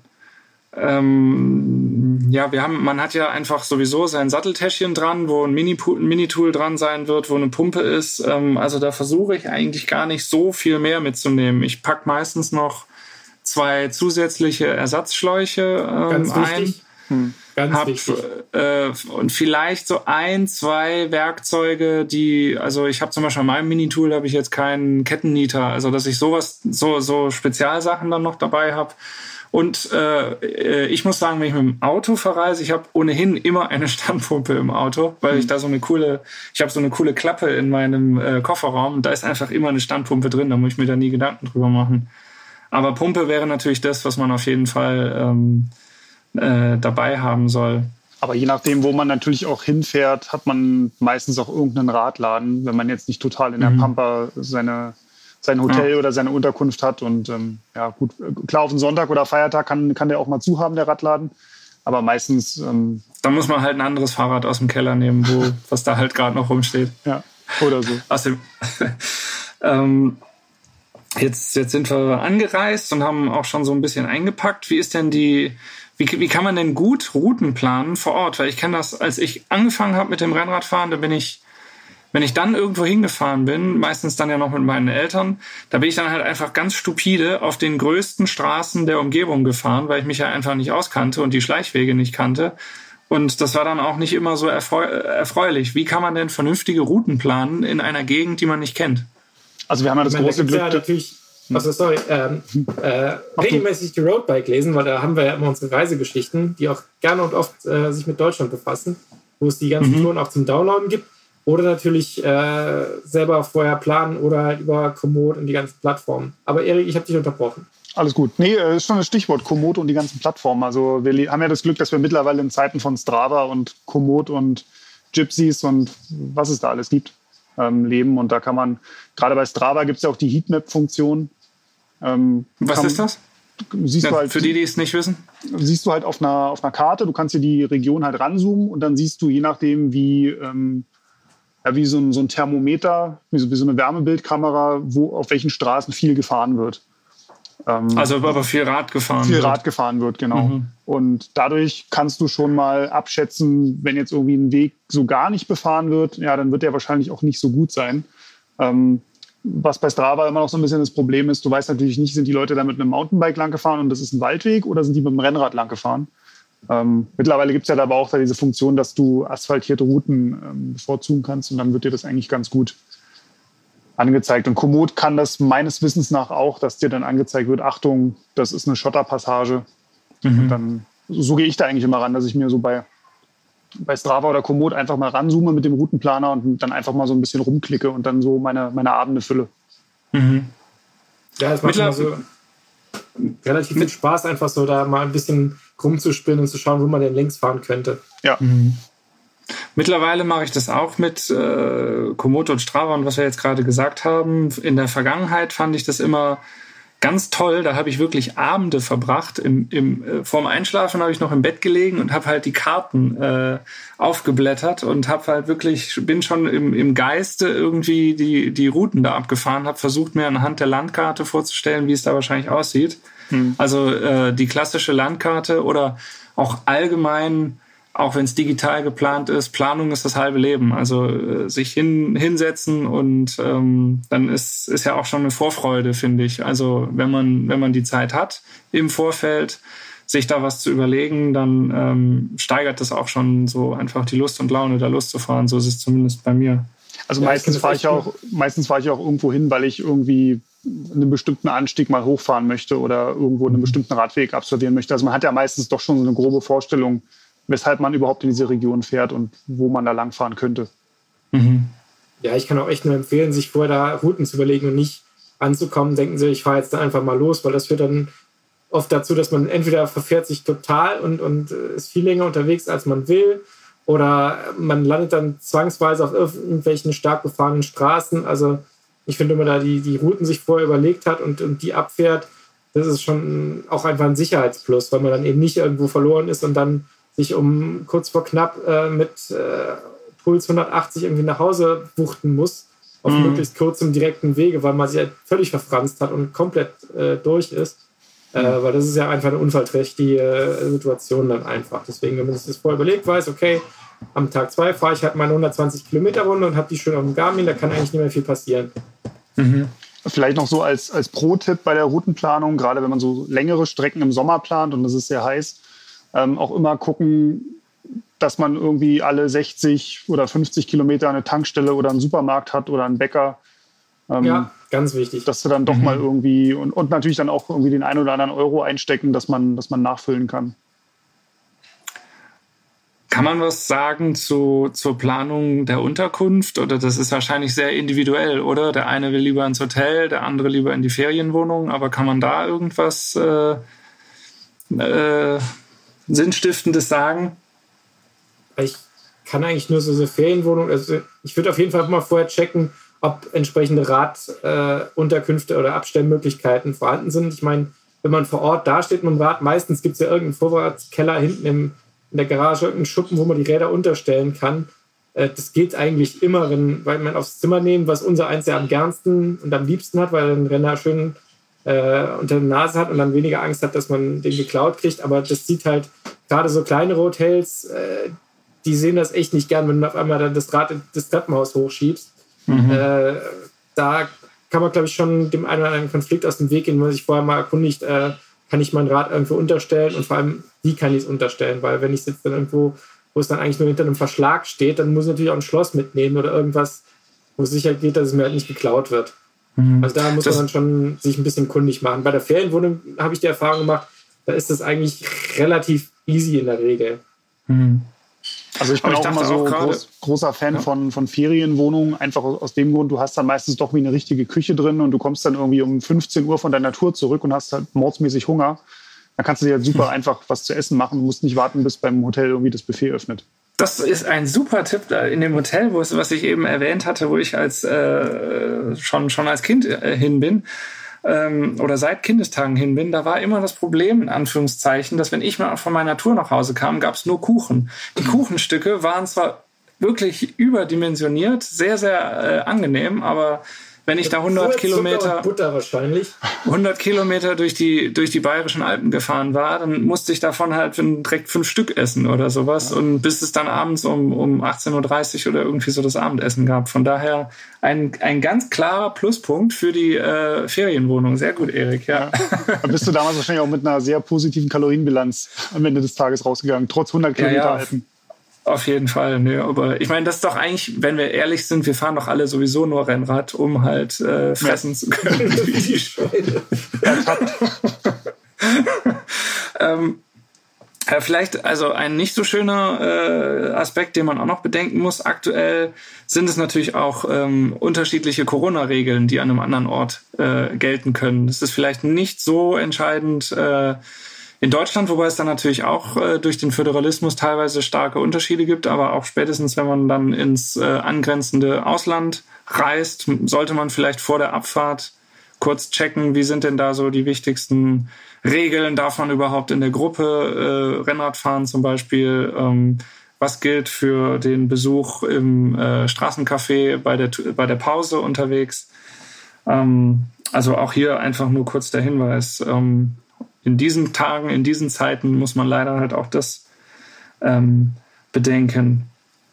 S2: man hat ja einfach sowieso sein Satteltäschchen dran, wo ein Minitool dran sein wird, wo eine Pumpe ist. Also da versuche ich eigentlich gar nicht so viel mehr mitzunehmen. Ich packe meistens noch 2 zusätzliche Ersatzschläuche ein.
S3: Ganz wichtig.
S2: Und vielleicht so 1, 2 Werkzeuge, also ich habe zum Beispiel an meinem Minitool habe ich jetzt keinen Kettennieter, also dass ich so Spezialsachen dann noch dabei habe. Und ich muss sagen, wenn ich mit dem Auto verreise, ich habe ohnehin immer eine Standpumpe im Auto, weil ich da so eine coole Klappe in meinem Kofferraum und da ist einfach immer eine Standpumpe drin, da muss ich mir da nie Gedanken drüber machen. Aber Pumpe wäre natürlich das, was man auf jeden Fall dabei haben soll.
S4: Aber je nachdem, wo man natürlich auch hinfährt, hat man meistens auch irgendeinen Radladen, wenn man jetzt nicht total in der Pampa sein Hotel oder seine Unterkunft hat. Und gut, klar, auf einen Sonntag oder Feiertag kann der auch mal zu haben, der Radladen. Aber meistens...
S2: da muss man halt ein anderes Fahrrad aus dem Keller nehmen, was da halt gerade noch rumsteht.
S4: Ja, oder so.
S2: Jetzt sind wir angereist und haben auch schon so ein bisschen eingepackt. Wie ist denn wie kann man denn gut Routen planen vor Ort? Weil ich kenne das, als ich angefangen habe mit dem Rennradfahren, da bin ich, wenn ich dann irgendwo hingefahren bin, meistens dann ja noch mit meinen Eltern, da bin ich dann halt einfach ganz stupide auf den größten Straßen der Umgebung gefahren, weil ich mich ja einfach nicht auskannte und die Schleichwege nicht kannte. Und das war dann auch nicht immer so erfreulich. Wie kann man denn vernünftige Routen planen in einer Gegend, die man nicht kennt?
S4: Also wir haben ja das große Glück...
S3: Ja natürlich, regelmäßig die Roadbike lesen, weil da haben wir ja immer unsere Reisegeschichten, die auch gerne und oft sich mit Deutschland befassen, wo es die ganzen Touren auch zum Downloaden gibt. Oder natürlich selber vorher planen oder halt über Komoot und die ganzen Plattformen. Aber Erik, ich habe dich unterbrochen.
S4: Alles gut. Nee, ist schon das Stichwort Komoot und die ganzen Plattformen. Also wir haben ja das Glück, dass wir mittlerweile in Zeiten von Strava und Komoot und Gypsies und was es da alles gibt, leben. Und da kann man, gerade bei Strava gibt es ja auch die Heatmap-Funktion.
S2: Was ist das?
S4: Siehst du halt,
S2: für die es nicht wissen?
S4: Siehst du halt auf einer Karte, du kannst dir die Region halt ranzoomen und dann siehst du, je nachdem wie so ein Thermometer, wie so eine Wärmebildkamera, auf welchen Straßen viel gefahren wird.
S2: Also aber viel Rad gefahren wird. Viel
S4: Rad gefahren wird, genau. Und dadurch kannst du schon mal abschätzen, wenn jetzt irgendwie ein Weg so gar nicht befahren wird, ja, dann wird der wahrscheinlich auch nicht so gut sein. Was bei Strava immer noch so ein bisschen das Problem ist, du weißt natürlich nicht, sind die Leute da mit einem Mountainbike lang gefahren und das ist ein Waldweg oder sind die mit dem Rennrad lang gefahren? Mittlerweile gibt es ja aber auch da diese Funktion, dass du asphaltierte Routen bevorzugen kannst und dann wird dir das eigentlich ganz gut angezeigt. Und Komoot kann das meines Wissens nach auch, dass dir dann angezeigt wird, Achtung, das ist eine Schotterpassage. Und dann, so gehe ich da eigentlich immer ran, dass ich mir so bei Strava oder Komoot einfach mal ranzoome mit dem Routenplaner und dann einfach mal so ein bisschen rumklicke und dann so meine Abende fülle.
S3: Ja, es macht immer so relativ viel Spaß, einfach so da mal ein bisschen rumzuspinnen und zu schauen, wo man denn längs fahren könnte.
S4: Ja.
S2: Mittlerweile mache ich das auch mit Komoot und Strava und was wir jetzt gerade gesagt haben. In der Vergangenheit fand ich das immer ganz toll. Da habe ich wirklich Abende verbracht. Vorm Einschlafen habe ich noch im Bett gelegen und habe halt die Karten aufgeblättert und habe halt wirklich, bin schon im Geiste irgendwie die Routen da abgefahren, habe versucht, mir anhand der Landkarte vorzustellen, wie es da wahrscheinlich aussieht. Also die klassische Landkarte oder auch allgemein, auch wenn es digital geplant ist, Planung ist das halbe Leben. Also sich hinsetzen und dann ist ja auch schon eine Vorfreude, finde ich. Also wenn man die Zeit hat im Vorfeld, sich da was zu überlegen, dann steigert das auch schon so einfach die Lust und Laune, da loszufahren. So ist es zumindest bei mir.
S4: Also meistens fahre ich auch irgendwo hin, weil ich irgendwie einen bestimmten Anstieg mal hochfahren möchte oder irgendwo einen bestimmten Radweg absolvieren möchte. Also man hat ja meistens doch schon so eine grobe Vorstellung, weshalb man überhaupt in diese Region fährt und wo man da langfahren könnte.
S3: Ja, ich kann auch echt nur empfehlen, sich vorher da Routen zu überlegen und nicht anzukommen, denken Sie, ich fahre jetzt da einfach mal los, weil das führt dann oft dazu, dass man entweder verfährt sich total und ist viel länger unterwegs, als man will, oder man landet dann zwangsweise auf irgendwelchen stark befahrenen Straßen. Also ich finde, wenn man da die Routen sich vorher überlegt hat und die abfährt, das ist schon auch einfach ein Sicherheitsplus, weil man dann eben nicht irgendwo verloren ist und dann sich kurz vor knapp mit Puls 180 irgendwie nach Hause wuchten muss, auf möglichst kurzem direkten Wege, weil man sich halt völlig verfranst hat und komplett durch ist. Weil das ist ja einfach eine unfallträchtige Situation dann einfach. Deswegen, wenn man sich das vorher überlegt, weiß, okay, am Tag 2 fahre ich halt meine 120 Kilometer Runde und habe die schön auf dem Garmin, da kann eigentlich nicht mehr viel passieren.
S4: Vielleicht noch so als Pro-Tipp bei der Routenplanung, gerade wenn man so längere Strecken im Sommer plant und es ist sehr heiß, auch immer gucken, dass man irgendwie alle 60 oder 50 Kilometer eine Tankstelle oder einen Supermarkt hat oder einen Bäcker.
S3: Ja, ganz wichtig.
S4: Dass du dann doch mal irgendwie und natürlich dann auch irgendwie den einen oder anderen Euro einstecken, dass man nachfüllen kann.
S2: Kann man was sagen zur Planung der Unterkunft? Oder das ist wahrscheinlich sehr individuell, oder? Der eine will lieber ins Hotel, der andere lieber in die Ferienwohnung. Aber kann man da irgendwas Sinnstiftendes sagen?
S3: Ich kann eigentlich nur so Ferienwohnungen, also ich würde auf jeden Fall mal vorher checken, ob entsprechende Radunterkünfte oder Abstellmöglichkeiten vorhanden sind. Ich meine, wenn man vor Ort dasteht mit dem Rad, meistens gibt es ja irgendeinen Vorratskeller hinten in der Garage, irgendeinen Schuppen, wo man die Räder unterstellen kann. Das geht eigentlich immer, weil man aufs Zimmer nehmen, was unser eins ja am gernsten und am liebsten hat, weil er den Renner schön unter der Nase hat und dann weniger Angst hat, dass man den geklaut kriegt. Aber das sieht halt gerade so kleinere Hotels, die sehen das echt nicht gern, wenn du auf einmal dann das Rad das Treppenhaus hochschiebst. Da kann man, glaube ich, schon dem einen oder anderen Konflikt aus dem Weg gehen, wenn man sich vorher mal erkundigt, kann ich mein Rad irgendwo unterstellen und vor allem, wie kann ich es unterstellen? Weil wenn ich es jetzt dann irgendwo, wo es dann eigentlich nur hinter einem Verschlag steht, dann muss ich natürlich auch ein Schloss mitnehmen oder irgendwas, wo es sicher geht, dass es mir halt nicht geklaut wird. Also da muss man dann schon sich ein bisschen kundig machen. Bei der Ferienwohnung habe ich die Erfahrung gemacht, da ist das eigentlich relativ easy in der Regel.
S4: Also ich bin auch immer so großer Fan von Ferienwohnungen, einfach aus dem Grund, du hast dann meistens doch wie eine richtige Küche drin und du kommst dann irgendwie um 15 Uhr von deiner Tour zurück und hast halt mordsmäßig Hunger. Dann kannst du dir halt super einfach was zu essen machen, du musst nicht warten, bis beim Hotel irgendwie das Buffet öffnet. Das
S2: ist ein super Tipp in dem Hotel, was ich eben erwähnt hatte, wo ich schon als Kind hin bin. Oder seit Kindestagen hin bin, da war immer das Problem, in Anführungszeichen, dass wenn ich mal von meiner Tour nach Hause kam, gab es nur Kuchen. Die Kuchenstücke waren zwar wirklich überdimensioniert, sehr, sehr angenehm, aber wenn ich da 100 Kilometer
S3: Butter wahrscheinlich.
S2: 100 Kilometer durch die Bayerischen Alpen gefahren war, dann musste ich davon halt direkt 5 Stück essen oder sowas. Ja. Und bis es dann abends um 18.30 Uhr oder irgendwie so das Abendessen gab. Von daher ein ganz klarer Pluspunkt für die Ferienwohnung. Sehr gut, Erik. Ja.
S4: Da bist du damals wahrscheinlich auch mit einer sehr positiven Kalorienbilanz am Ende des Tages rausgegangen, trotz 100 Kilometer Alpen.
S2: Auf jeden Fall, ne. Aber ich meine, das ist doch eigentlich, wenn wir ehrlich sind, wir fahren doch alle sowieso nur Rennrad, um halt fressen zu können. Wie die Schweine. Vielleicht, also ein nicht so schöner Aspekt, den man auch noch bedenken muss. Aktuell sind es natürlich auch unterschiedliche Corona-Regeln, die an einem anderen Ort gelten können. Das ist vielleicht nicht so entscheidend in Deutschland, wobei es dann natürlich auch durch den Föderalismus teilweise starke Unterschiede gibt, aber auch spätestens, wenn man dann ins angrenzende Ausland reist, sollte man vielleicht vor der Abfahrt kurz checken, wie sind denn da so die wichtigsten Regeln? Darf man überhaupt in der Gruppe Rennrad fahren zum Beispiel? Was gilt für den Besuch im Straßencafé bei der Pause unterwegs? Also auch hier einfach nur kurz der Hinweis. In diesen Tagen, in diesen Zeiten muss man leider halt auch das bedenken.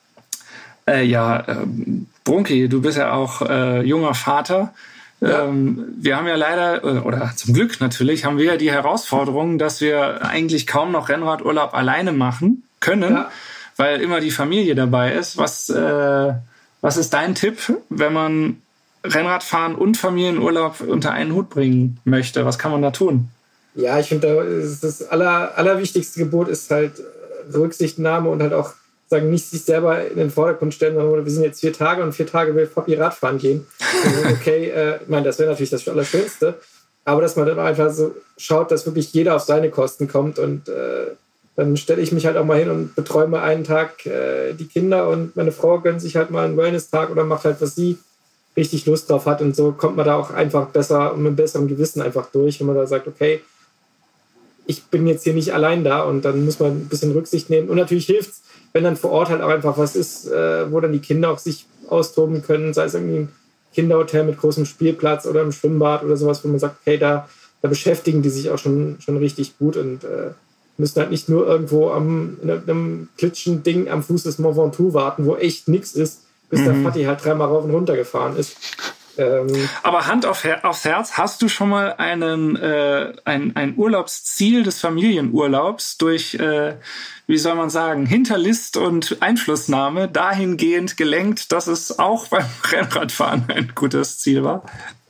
S2: Brunki, du bist ja auch junger Vater. Ja. Wir haben ja leider, oder zum Glück natürlich, haben wir ja die Herausforderung, dass wir eigentlich kaum noch Rennradurlaub alleine machen können, weil immer die Familie dabei ist. Was ist dein Tipp, wenn man Rennradfahren und Familienurlaub unter einen Hut bringen möchte? Was kann man da tun?
S3: Ja, ich finde, das allerwichtigste Gebot ist halt Rücksichtnahme und halt auch sagen, nicht sich selber in den Vordergrund stellen, sondern wir sind jetzt 4 Tage und 4 Tage will Papi Radfahren gehen. Okay, ich meine, das wäre natürlich das Allerschönste, aber dass man dann einfach so schaut, dass wirklich jeder auf seine Kosten kommt und dann stelle ich mich halt auch mal hin und betreue mal einen Tag die Kinder und meine Frau gönnt sich halt mal einen Wellness-Tag oder macht halt, was sie richtig Lust drauf hat und so kommt man da auch einfach besser und mit einem besseren Gewissen einfach durch, wenn man da sagt, okay, ich bin jetzt hier nicht allein da und dann muss man ein bisschen Rücksicht nehmen und natürlich hilft es, wenn dann vor Ort halt auch einfach was ist, wo dann die Kinder auch sich austoben können, sei es irgendwie ein Kinderhotel mit großem Spielplatz oder ein Schwimmbad oder sowas, wo man sagt, okay, da beschäftigen die sich auch schon richtig gut und müssen halt nicht nur irgendwo in einem klitschen Ding am Fuß des Mont Ventoux warten, wo echt nichts ist, bis der Vati halt 3-mal rauf und runter gefahren ist.
S2: Aber Hand aufs Herz, hast du schon mal ein Urlaubsziel des Familienurlaubs durch, wie soll man sagen, Hinterlist und Einflussnahme dahingehend gelenkt, dass es auch beim Rennradfahren ein gutes Ziel war?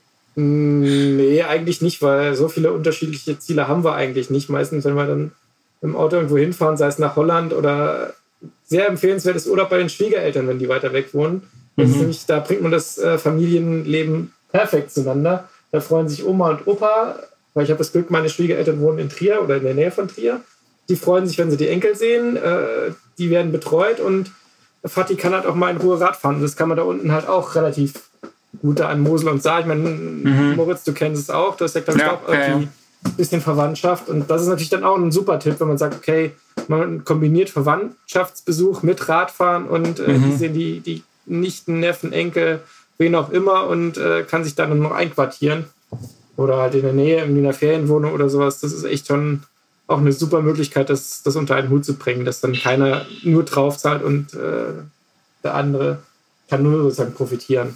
S3: Nee, eigentlich nicht, weil so viele unterschiedliche Ziele haben wir eigentlich nicht. Meistens, wenn wir dann im Auto irgendwo hinfahren, sei es nach Holland oder sehr empfehlenswertes Urlaub bei den Schwiegereltern, wenn die weiter weg wohnen. Das ist nämlich, da bringt man das Familienleben perfekt zueinander. Da freuen sich Oma und Opa, weil ich habe das Glück, meine Schwiegereltern wohnen in Trier oder in der Nähe von Trier. Die freuen sich, wenn sie die Enkel sehen. Die werden betreut und Vati kann halt auch mal in Ruhe Rad fahren. Und das kann man da unten halt auch relativ gut da an Mosel und Saar. Ich meine, Moritz, du kennst es auch. Du hast ja, glaube ich, auch irgendwie ein bisschen Verwandtschaft. Und das ist natürlich dann auch ein super Tipp, wenn man sagt, okay, man kombiniert Verwandtschaftsbesuch mit Radfahren und die sehen die Nichten, Neffen, Enkel, wen auch immer und kann sich dann noch einquartieren. Oder halt in der Nähe, irgendwie in einer Ferienwohnung oder sowas. Das ist echt schon auch eine super Möglichkeit, das unter einen Hut zu bringen, dass dann keiner nur drauf zahlt und der andere kann nur sozusagen profitieren.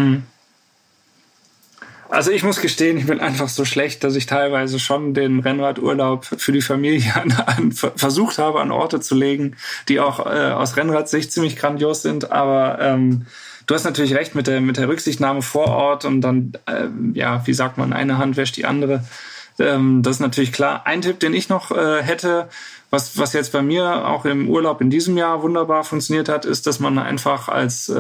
S2: Also ich muss gestehen, ich bin einfach so schlecht, dass ich teilweise schon den Rennradurlaub für die Familie versucht habe, an Orte zu legen, die auch aus Rennradsicht ziemlich grandios sind. Aber du hast natürlich recht mit der Rücksichtnahme vor Ort und dann, wie sagt man, eine Hand wäscht die andere. Das ist natürlich klar. Ein Tipp, den ich noch hätte, was jetzt bei mir auch im Urlaub in diesem Jahr wunderbar funktioniert hat, ist, dass man einfach als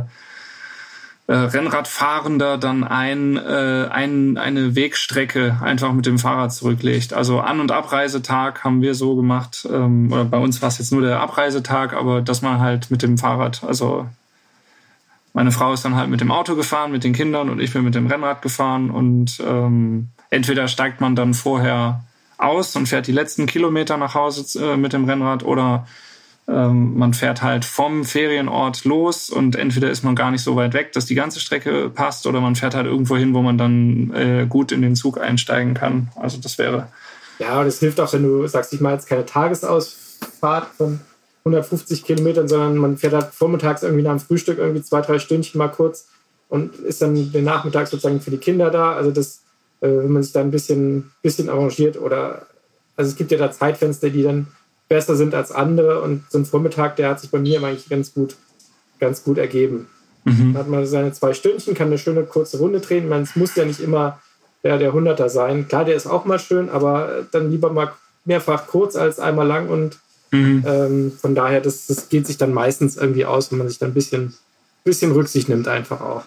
S2: Rennradfahrender dann eine Wegstrecke einfach mit dem Fahrrad zurücklegt. Also An- und Abreisetag haben wir so gemacht, oder bei uns war es jetzt nur der Abreisetag, aber dass man halt mit dem Fahrrad, also meine Frau ist dann halt mit dem Auto gefahren, mit den Kindern und ich bin mit dem Rennrad gefahren und entweder steigt man dann vorher aus und fährt die letzten Kilometer nach Hause mit dem Rennrad oder man fährt halt vom Ferienort los und entweder ist man gar nicht so weit weg, dass die ganze Strecke passt oder man fährt halt irgendwo hin, wo man dann gut in den Zug einsteigen kann. Also das wäre...
S3: Ja, und es hilft auch, wenn du sagst, ich mache jetzt keine Tagesausfahrt von 150 Kilometern, sondern man fährt halt vormittags irgendwie nach dem Frühstück irgendwie 2-3 Stündchen mal kurz und ist dann den Nachmittag sozusagen für die Kinder da. Also das, wenn man sich da ein bisschen arrangiert oder... Also es gibt ja da Zeitfenster, die dann besser sind als andere. Und so ein Vormittag, der hat sich bei mir eigentlich ganz gut ergeben. Dann hat man seine 2 Stündchen, kann eine schöne kurze Runde drehen. Man, es muss ja nicht immer der 100er sein. Klar, der ist auch mal schön, aber dann lieber mal mehrfach kurz als einmal lang. Und von daher, das geht sich dann meistens irgendwie aus, wenn man sich dann ein bisschen Rücksicht nimmt einfach auch.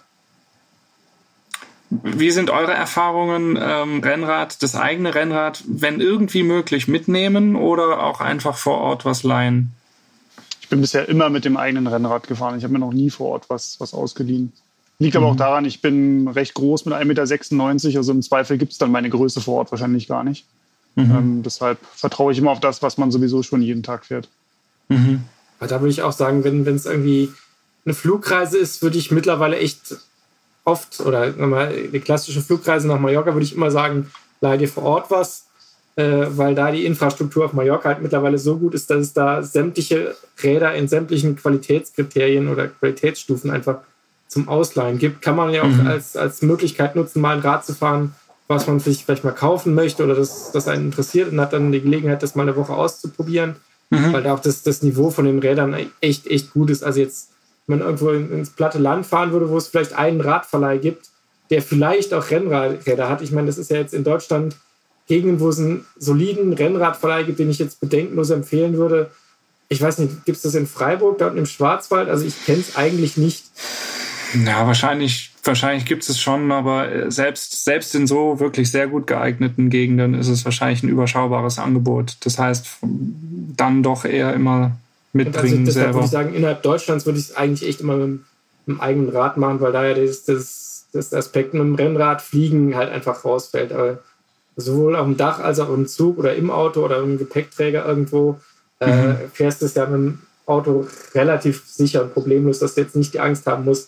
S2: Wie sind eure Erfahrungen, Rennrad, das eigene Rennrad, wenn irgendwie möglich, mitnehmen oder auch einfach vor Ort was leihen?
S4: Ich bin bisher immer mit dem eigenen Rennrad gefahren. Ich habe mir noch nie vor Ort was ausgeliehen. Liegt aber auch daran, ich bin recht groß mit 1,96 Meter, also im Zweifel gibt es dann meine Größe vor Ort wahrscheinlich gar nicht. Deshalb vertraue ich immer auf das, was man sowieso schon jeden Tag fährt.
S3: Aber da würde ich auch sagen, wenn es irgendwie eine Flugreise ist, würde ich mittlerweile echt oft, oder die klassische Flugreise nach Mallorca, würde ich immer sagen, leih dir vor Ort was, weil da die Infrastruktur auf Mallorca halt mittlerweile so gut ist, dass es da sämtliche Räder in sämtlichen Qualitätskriterien oder Qualitätsstufen einfach zum Ausleihen gibt. Kann man ja auch als Möglichkeit nutzen, mal ein Rad zu fahren, was man sich vielleicht mal kaufen möchte oder das einen interessiert und hat dann die Gelegenheit, das mal eine Woche auszuprobieren, weil da auch das Niveau von den Rädern echt gut ist. Also jetzt, wenn man irgendwo ins platte Land fahren würde, wo es vielleicht einen Radverleih gibt, der vielleicht auch Rennräder hat. Ich meine, das ist ja jetzt in Deutschland Gegenden, wo es einen soliden Rennradverleih gibt, den ich jetzt bedenkenlos empfehlen würde. Ich weiß nicht, gibt es das in Freiburg, da unten im Schwarzwald? Also ich kenne es eigentlich nicht.
S2: Ja, wahrscheinlich gibt es schon, aber selbst in so wirklich sehr gut geeigneten Gegenden ist es wahrscheinlich ein überschaubares Angebot. Das heißt, dann doch eher immer mitbringen
S3: deshalb
S2: selber.
S3: Würde ich sagen, innerhalb Deutschlands würde ich es eigentlich echt immer mit dem eigenen Rad machen, weil da ja das Aspekt mit dem Rennrad fliegen halt einfach rausfällt. Aber sowohl auf dem Dach als auch im Zug oder im Auto oder im Gepäckträger irgendwo fährst du es ja mit dem Auto relativ sicher und problemlos, dass du jetzt nicht die Angst haben musst,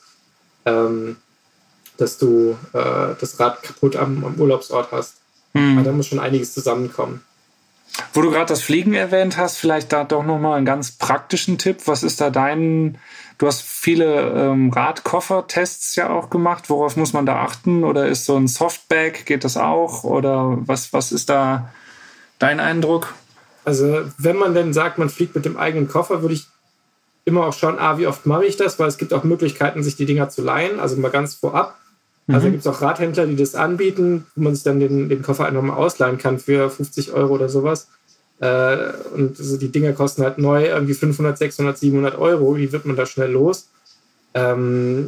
S3: dass du das Rad kaputt am Urlaubsort hast. Aber da muss schon einiges zusammenkommen.
S2: Wo du gerade das Fliegen erwähnt hast, vielleicht da doch nochmal einen ganz praktischen Tipp. Was ist da du hast viele Radkoffer-Tests ja auch gemacht. Worauf muss man da achten? Oder ist so ein Softbag, geht das auch? Oder was ist da dein Eindruck?
S3: Also wenn man denn sagt, man fliegt mit dem eigenen Koffer, würde ich immer auch schauen, wie oft mache ich das? Weil es gibt auch Möglichkeiten, sich die Dinger zu leihen. Also mal ganz vorab. Also gibt es auch Radhändler, die das anbieten, wo man sich dann den Koffer einfach mal ausleihen kann für 50 € oder sowas. Und also die Dinger kosten halt neu irgendwie 500, 600, 700 €. Wie wird man da schnell los? Dann,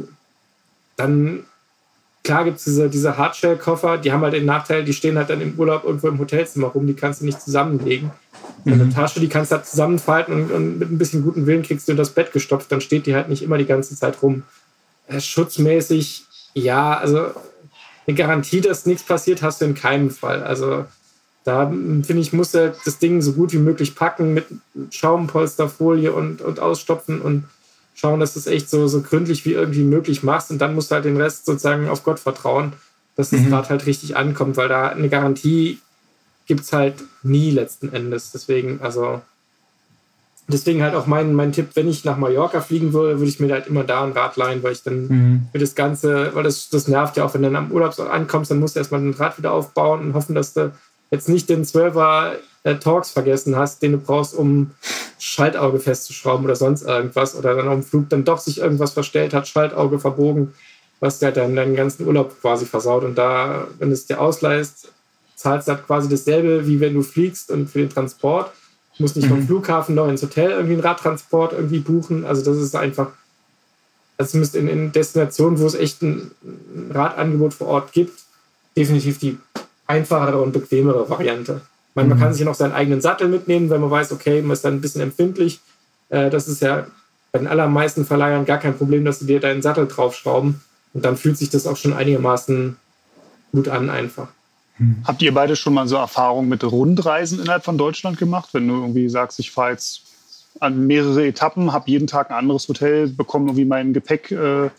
S3: klar gibt es diese Hardshell-Koffer, die haben halt den Nachteil, die stehen halt dann im Urlaub irgendwo im Hotelzimmer rum, die kannst du nicht zusammenlegen. Eine Tasche, die kannst du halt zusammenfalten und mit ein bisschen guten Willen kriegst du in das Bett gestopft, dann steht die halt nicht immer die ganze Zeit rum. Schutzmäßig, ja, also eine Garantie, dass nichts passiert, hast du in keinem Fall. Also da finde ich, musst du das Ding so gut wie möglich packen mit Schaumpolsterfolie und ausstopfen und schauen, dass du es echt so gründlich wie irgendwie möglich machst und dann musst du halt den Rest sozusagen auf Gott vertrauen, dass das Rad halt richtig ankommt, weil da eine Garantie gibt es halt nie letzten Endes. Deswegen halt auch mein Tipp, wenn ich nach Mallorca fliegen würde ich mir halt immer da ein Rad leihen, weil ich dann für das Ganze, weil das nervt ja auch, wenn du dann am Urlaubsort ankommst, dann musst du erstmal den Rad wieder aufbauen und hoffen, dass du jetzt nicht den 12er Torx vergessen hast, den du brauchst, um Schaltauge festzuschrauben oder sonst irgendwas. Oder dann auf dem Flug dann doch sich irgendwas verstellt hat, Schaltauge verbogen, was dir halt dann deinen ganzen Urlaub quasi versaut. Und da, wenn du es dir ausleihst, zahlst du halt quasi dasselbe, wie wenn du fliegst und für den Transport. Du musst nicht vom Flughafen noch ins Hotel irgendwie einen Radtransport irgendwie buchen. Also das ist einfach, also zumindest in Destinationen, wo es echt ein Radangebot vor Ort gibt, definitiv die einfachere und bequemere Variante. Man kann sich ja noch seinen eigenen Sattel mitnehmen, wenn man weiß, okay, man ist dann ein bisschen empfindlich. Das ist ja bei den allermeisten Verleihern gar kein Problem, dass sie dir deinen Sattel draufschrauben. Und dann fühlt sich das auch schon einigermaßen gut an einfach.
S4: Habt ihr beide schon mal so Erfahrungen mit Rundreisen innerhalb von Deutschland gemacht? Wenn du irgendwie sagst, ich fahre jetzt an mehrere Etappen, habe jeden Tag ein anderes Hotel, bekomme irgendwie mein Gepäck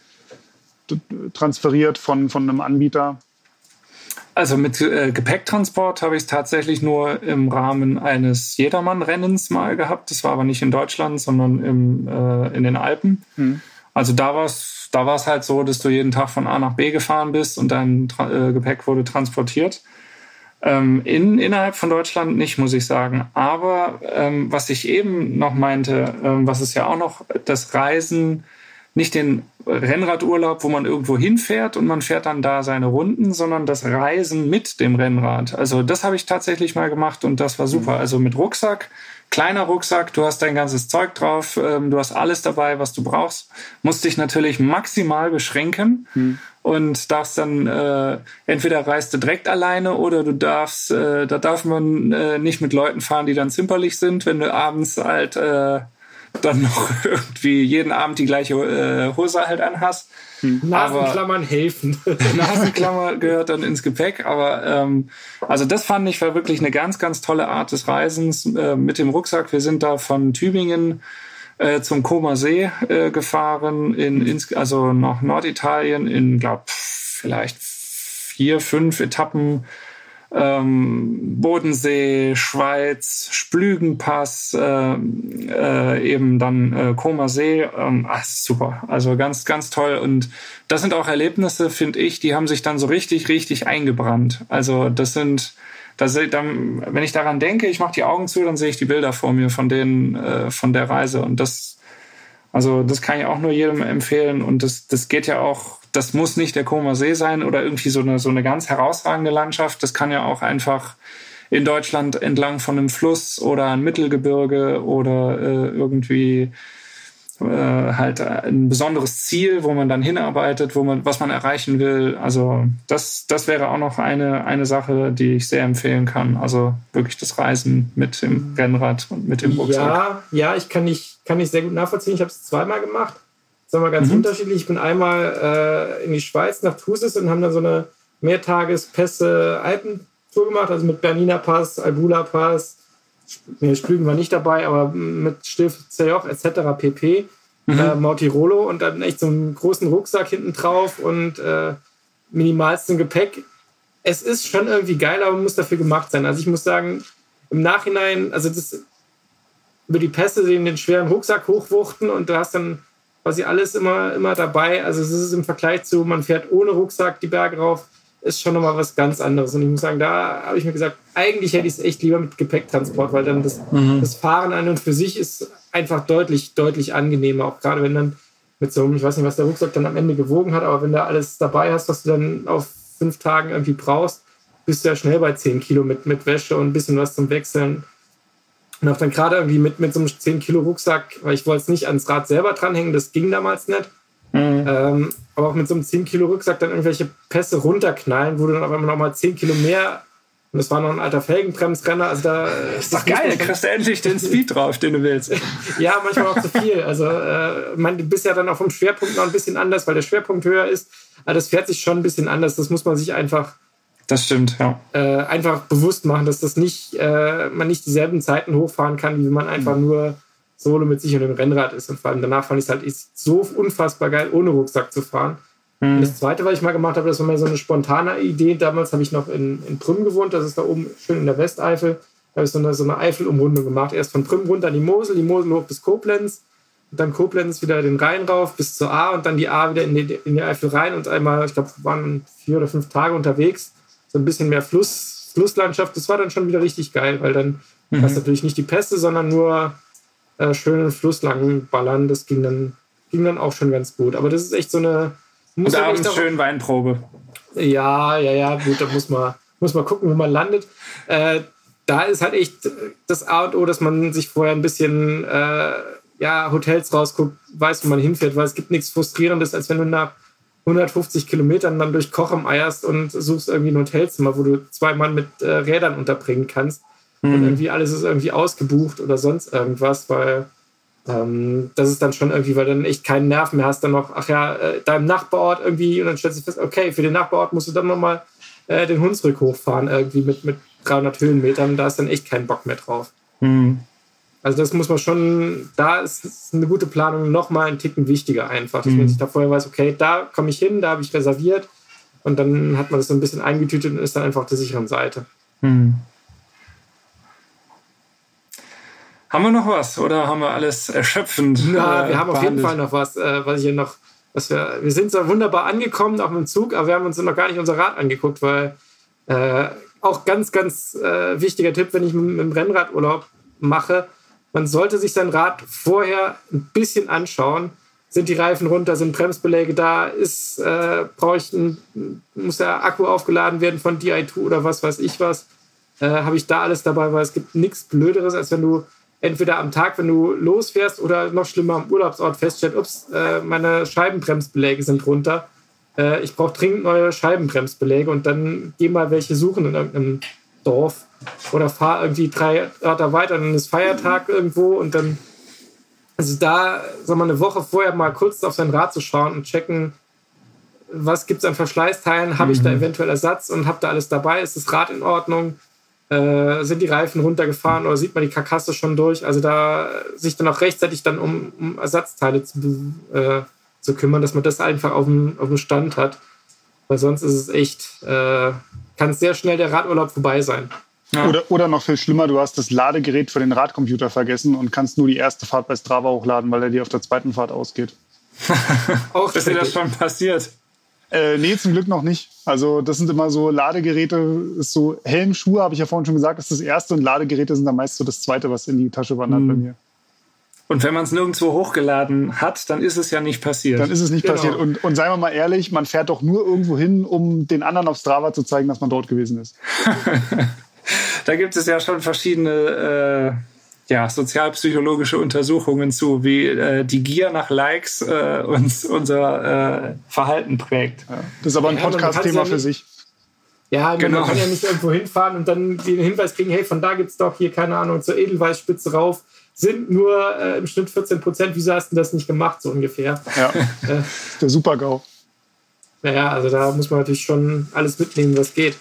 S4: transferiert von einem Anbieter?
S2: Also mit Gepäcktransport habe ich es tatsächlich nur im Rahmen eines Jedermann-Rennens mal gehabt. Das war aber nicht in Deutschland, sondern in den Alpen. Also da war es halt so, dass du jeden Tag von A nach B gefahren bist und dein Gepäck wurde transportiert. Innerhalb von Deutschland nicht, muss ich sagen. Aber was ich eben noch meinte, was ist ja auch noch das Reisen, nicht den Rennradurlaub, wo man irgendwo hinfährt und man fährt dann da seine Runden, sondern das Reisen mit dem Rennrad. Also das habe ich tatsächlich mal gemacht und das war super. Also mit Rucksack, kleiner Rucksack, du hast dein ganzes Zeug drauf, du hast alles dabei, was du brauchst, musst dich natürlich maximal beschränken und darfst dann entweder reist du direkt alleine oder du darfst, da darf man nicht mit Leuten fahren, die dann zimperlich sind, wenn du abends halt dann noch irgendwie jeden Abend die gleiche Hose halt anhast.
S3: Nasenklammern helfen.
S2: Nasenklammer gehört dann ins Gepäck, aber also das fand ich war wirklich eine ganz, ganz tolle Art des Reisens mit dem Rucksack. Wir sind da von Tübingen zum Comer See gefahren, also nach Norditalien in, glaube vielleicht 4, 5 Etappen. Bodensee, Schweiz, Splügenpass, eben dann Comer See, super, also ganz, ganz toll und das sind auch Erlebnisse, finde ich, die haben sich dann so richtig, richtig eingebrannt, also wenn ich daran denke, ich mache die Augen zu, dann sehe ich die Bilder vor mir von der Reise und das kann ich auch nur jedem empfehlen und das geht ja auch. Das muss nicht der Comer See sein oder irgendwie so eine ganz herausragende Landschaft. Das kann ja auch einfach in Deutschland entlang von einem Fluss oder ein Mittelgebirge oder irgendwie halt ein besonderes Ziel, wo man dann hinarbeitet, was man erreichen will. Also das wäre auch noch eine Sache, die ich sehr empfehlen kann. Also wirklich das Reisen mit dem Rennrad und mit dem Rucksack.
S3: Ja, ich kann nicht sehr gut nachvollziehen. Ich habe es zweimal gemacht. Das war ganz unterschiedlich. Ich bin einmal in die Schweiz nach Thusis und haben dann so eine Mehrtages-Pässe-Alpentour gemacht, also mit Bernina Pass, Albula Pass, Splügen war nicht dabei, aber mit Stilfserjoch etc. pp. Mortirolo und dann echt so einen großen Rucksack hinten drauf und minimalstem Gepäck. Es ist schon irgendwie geil, aber man muss dafür gemacht sein. Also ich muss sagen, im Nachhinein, also das über die Pässe den schweren Rucksack hochwuchten und du hast dann quasi alles immer dabei. Also es ist im Vergleich zu, man fährt ohne Rucksack die Berge rauf, ist schon nochmal was ganz anderes. Und ich muss sagen, da habe ich mir gesagt, eigentlich hätte ich es echt lieber mit Gepäcktransport, weil dann das Fahren an und für sich ist einfach deutlich, deutlich angenehmer. Auch gerade wenn dann mit so einem, ich weiß nicht, was der Rucksack dann am Ende gewogen hat, aber wenn du alles dabei hast, was du dann auf 5 Tagen irgendwie brauchst, bist du ja schnell bei 10 Kilo mit Wäsche und ein bisschen was zum Wechseln. Und habe dann gerade irgendwie mit so einem 10 Kilo Rucksack, weil ich wollte es nicht ans Rad selber dranhängen, das ging damals nicht. Aber auch mit so einem 10 Kilo Rucksack dann irgendwelche Pässe runterknallen, wo du dann auf einmal nochmal 10 Kilo mehr, und das war noch ein alter Felgenbremsrenner. Also da
S2: ist doch geil, da kriegst du endlich den Speed drauf, den du willst.
S3: Ja, manchmal auch zu viel. Also du bist ja dann auch vom Schwerpunkt noch ein bisschen anders, weil der Schwerpunkt höher ist. Aber das fährt sich schon ein bisschen anders. Das muss man sich einfach
S2: Das stimmt, ja.
S3: Einfach bewusst machen, dass das nicht, man nicht dieselben Zeiten hochfahren kann, wie wenn man einfach nur solo mit sich und dem Rennrad ist. Und vor allem danach fand ich es halt so unfassbar geil, ohne Rucksack zu fahren. Und das Zweite, was ich mal gemacht habe, das war mal so eine spontane Idee. Damals habe ich noch in Prüm gewohnt, das ist da oben schön in der Westeifel. Da habe ich so eine Eifel-Umrundung gemacht. Erst von Prüm runter die Mosel hoch bis Koblenz. Und dann Koblenz wieder den Rhein rauf bis zur A und dann die A wieder in die Eifel rein. Und einmal, ich glaube, wir waren 4 oder 5 Tage unterwegs. So ein bisschen mehr Flusslandschaft. Das war dann schon wieder richtig geil, weil dann hast du natürlich nicht die Pässe, sondern nur schönen Fluss lang ballern. Das ging dann auch schon ganz gut. Aber das ist echt so eine...
S2: Und abends schön Weinprobe.
S3: Ja, gut, da muss man gucken, wo man landet. Da ist halt echt das A und O, dass man sich vorher ein bisschen Hotels rausguckt, weiß, wo man hinfährt, weil es gibt nichts Frustrierendes, als wenn du nach 150 Kilometern dann durch Kochem eierst und suchst irgendwie ein Hotelzimmer, wo du 2 Mann mit Rädern unterbringen kannst. Und irgendwie alles ist irgendwie ausgebucht oder sonst irgendwas, weil das ist dann schon irgendwie, weil du dann echt keinen Nerv mehr hast, dann noch, da im Nachbarort irgendwie, und dann stellst du fest, okay, für den Nachbarort musst du dann nochmal den Hunsrück hochfahren, irgendwie mit 300 Höhenmetern, da ist dann echt kein Bock mehr drauf. Also das muss man schon, da ist eine gute Planung nochmal einen Ticken wichtiger einfach, dass man sich da vorher weiß, okay, da komme ich hin, da habe ich reserviert und dann hat man das so ein bisschen eingetütet und ist dann einfach auf der sicheren Seite.
S2: Haben wir noch was oder haben wir alles erschöpfend?
S3: Ja, wir haben auf jeden Fall noch was, wir sind zwar wunderbar angekommen, auch mit dem Zug, aber wir haben uns noch gar nicht unser Rad angeguckt, weil auch ganz, ganz wichtiger Tipp, wenn ich mit dem Rennradurlaub mache. Man sollte sich sein Rad vorher ein bisschen anschauen. Sind die Reifen runter, sind Bremsbeläge da, muss der Akku aufgeladen werden von Di2 oder was weiß ich was. Habe ich da alles dabei, weil es gibt nichts Blöderes, als wenn du entweder am Tag, wenn du losfährst oder noch schlimmer am Urlaubsort feststellst, meine Scheibenbremsbeläge sind runter. Ich brauche dringend neue Scheibenbremsbeläge und dann geh mal welche suchen in irgendeinem Dorf oder fahr irgendwie 3 Orte weiter, dann ist Feiertag irgendwo und dann, also da, eine Woche vorher mal kurz auf sein Rad zu schauen und checken, was gibt es an Verschleißteilen, habe ich da eventuell Ersatz und habe da alles dabei, ist das Rad in Ordnung, sind die Reifen runtergefahren oder sieht man die Karkasse schon durch, also da sich dann auch rechtzeitig dann um Ersatzteile zu kümmern, dass man das einfach auf dem Stand hat, weil sonst ist es echt, kann sehr schnell der Radurlaub vorbei sein.
S4: Ja. Oder noch viel schlimmer, du hast das Ladegerät für den Radcomputer vergessen und kannst nur die erste Fahrt bei Strava hochladen, weil er dir auf der zweiten Fahrt ausgeht.
S2: Auch ist dir das schon passiert?
S4: Nee, zum Glück noch nicht. Also das sind immer so Ladegeräte, ist so Helm, Schuhe, habe ich ja vorhin schon gesagt, ist das erste und Ladegeräte sind dann meist so das zweite, was in die Tasche wandert bei mir.
S2: Und wenn man es nirgendwo hochgeladen hat, dann ist es ja nicht passiert.
S4: Dann ist es nicht passiert. Und seien wir mal ehrlich, man fährt doch nur irgendwo hin, um den anderen auf Strava zu zeigen, dass man dort gewesen ist.
S2: Da gibt es ja schon verschiedene sozialpsychologische Untersuchungen zu, wie die Gier nach Likes uns unser Verhalten prägt.
S4: Ja, das ist aber ein Podcast-Thema für sich.
S3: Ja,
S2: genau.
S3: Man kann ja nicht irgendwo hinfahren und dann den Hinweis kriegen, hey, von da gibt es doch hier, keine Ahnung, zur Edelweißspitze rauf, sind nur im Schnitt 14%, wieso hast du das nicht gemacht, so ungefähr.
S4: Ja, der Super-GAU.
S3: Naja, also da muss man natürlich schon alles mitnehmen, was geht.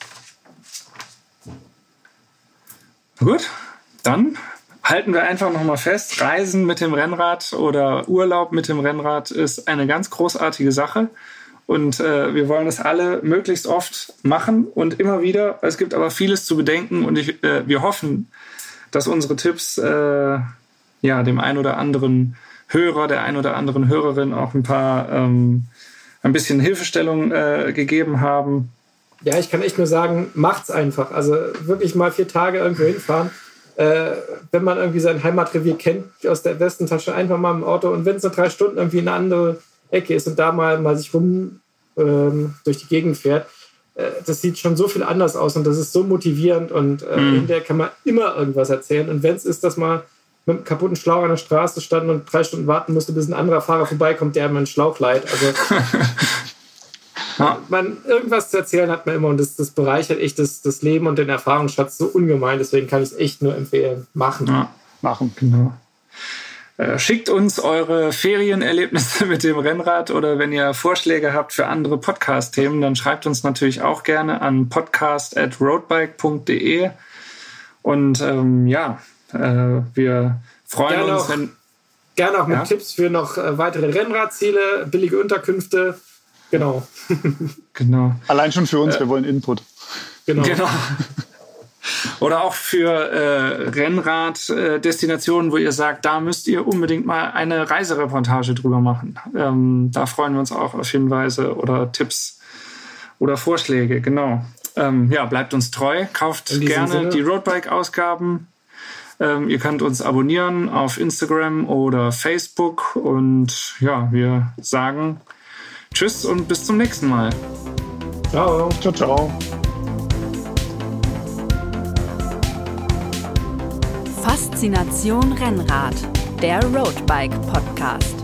S2: Gut, dann halten wir einfach nochmal fest, Reisen mit dem Rennrad oder Urlaub mit dem Rennrad ist eine ganz großartige Sache und wir wollen das alle möglichst oft machen und immer wieder. Es gibt aber vieles zu bedenken und wir hoffen, dass unsere Tipps dem ein oder anderen Hörer, der ein oder anderen Hörerin auch ein bisschen Hilfestellung gegeben haben.
S3: Ja, ich kann echt nur sagen, macht's einfach. Also wirklich mal 4 Tage irgendwo hinfahren. Wenn man irgendwie sein Heimatrevier kennt, aus der Westentasche einfach mal im Auto und wenn es nur 3 Stunden irgendwie in eine andere Ecke ist und da mal sich rum durch die Gegend fährt, das sieht schon so viel anders aus und das ist so motivierend und hinterher kann man immer irgendwas erzählen. Und wenn es ist, dass man mit einem kaputten Schlauch an der Straße stand und 3 Stunden warten musste, bis ein anderer Fahrer vorbeikommt, der einem einen Schlauch leiht. Also irgendwas zu erzählen hat man immer und das bereichert echt das Leben und den Erfahrungsschatz so ungemein. Deswegen kann ich es echt nur empfehlen. Machen.
S2: Ja, machen, genau. Schickt uns eure Ferienerlebnisse mit dem Rennrad oder wenn ihr Vorschläge habt für andere Podcast-Themen, dann schreibt uns natürlich auch gerne an podcast@roadbike.de und wir freuen uns, wenn...
S3: Gerne auch mit Tipps für noch weitere Rennradziele, billige Unterkünfte. Genau.
S4: Allein schon für uns, wir wollen Input.
S3: Genau.
S2: Oder auch für Rennrad-Destinationen, wo ihr sagt, da müsst ihr unbedingt mal eine Reisereportage drüber machen. Da freuen wir uns auch auf Hinweise oder Tipps oder Vorschläge. Genau. Bleibt uns treu, kauft gerne die Roadbike-Ausgaben. Ihr könnt uns abonnieren auf Instagram oder Facebook und wir sagen Tschüss und bis zum nächsten Mal.
S3: Ciao.
S4: Ciao, ciao.
S1: Faszination Rennrad, der Roadbike Podcast.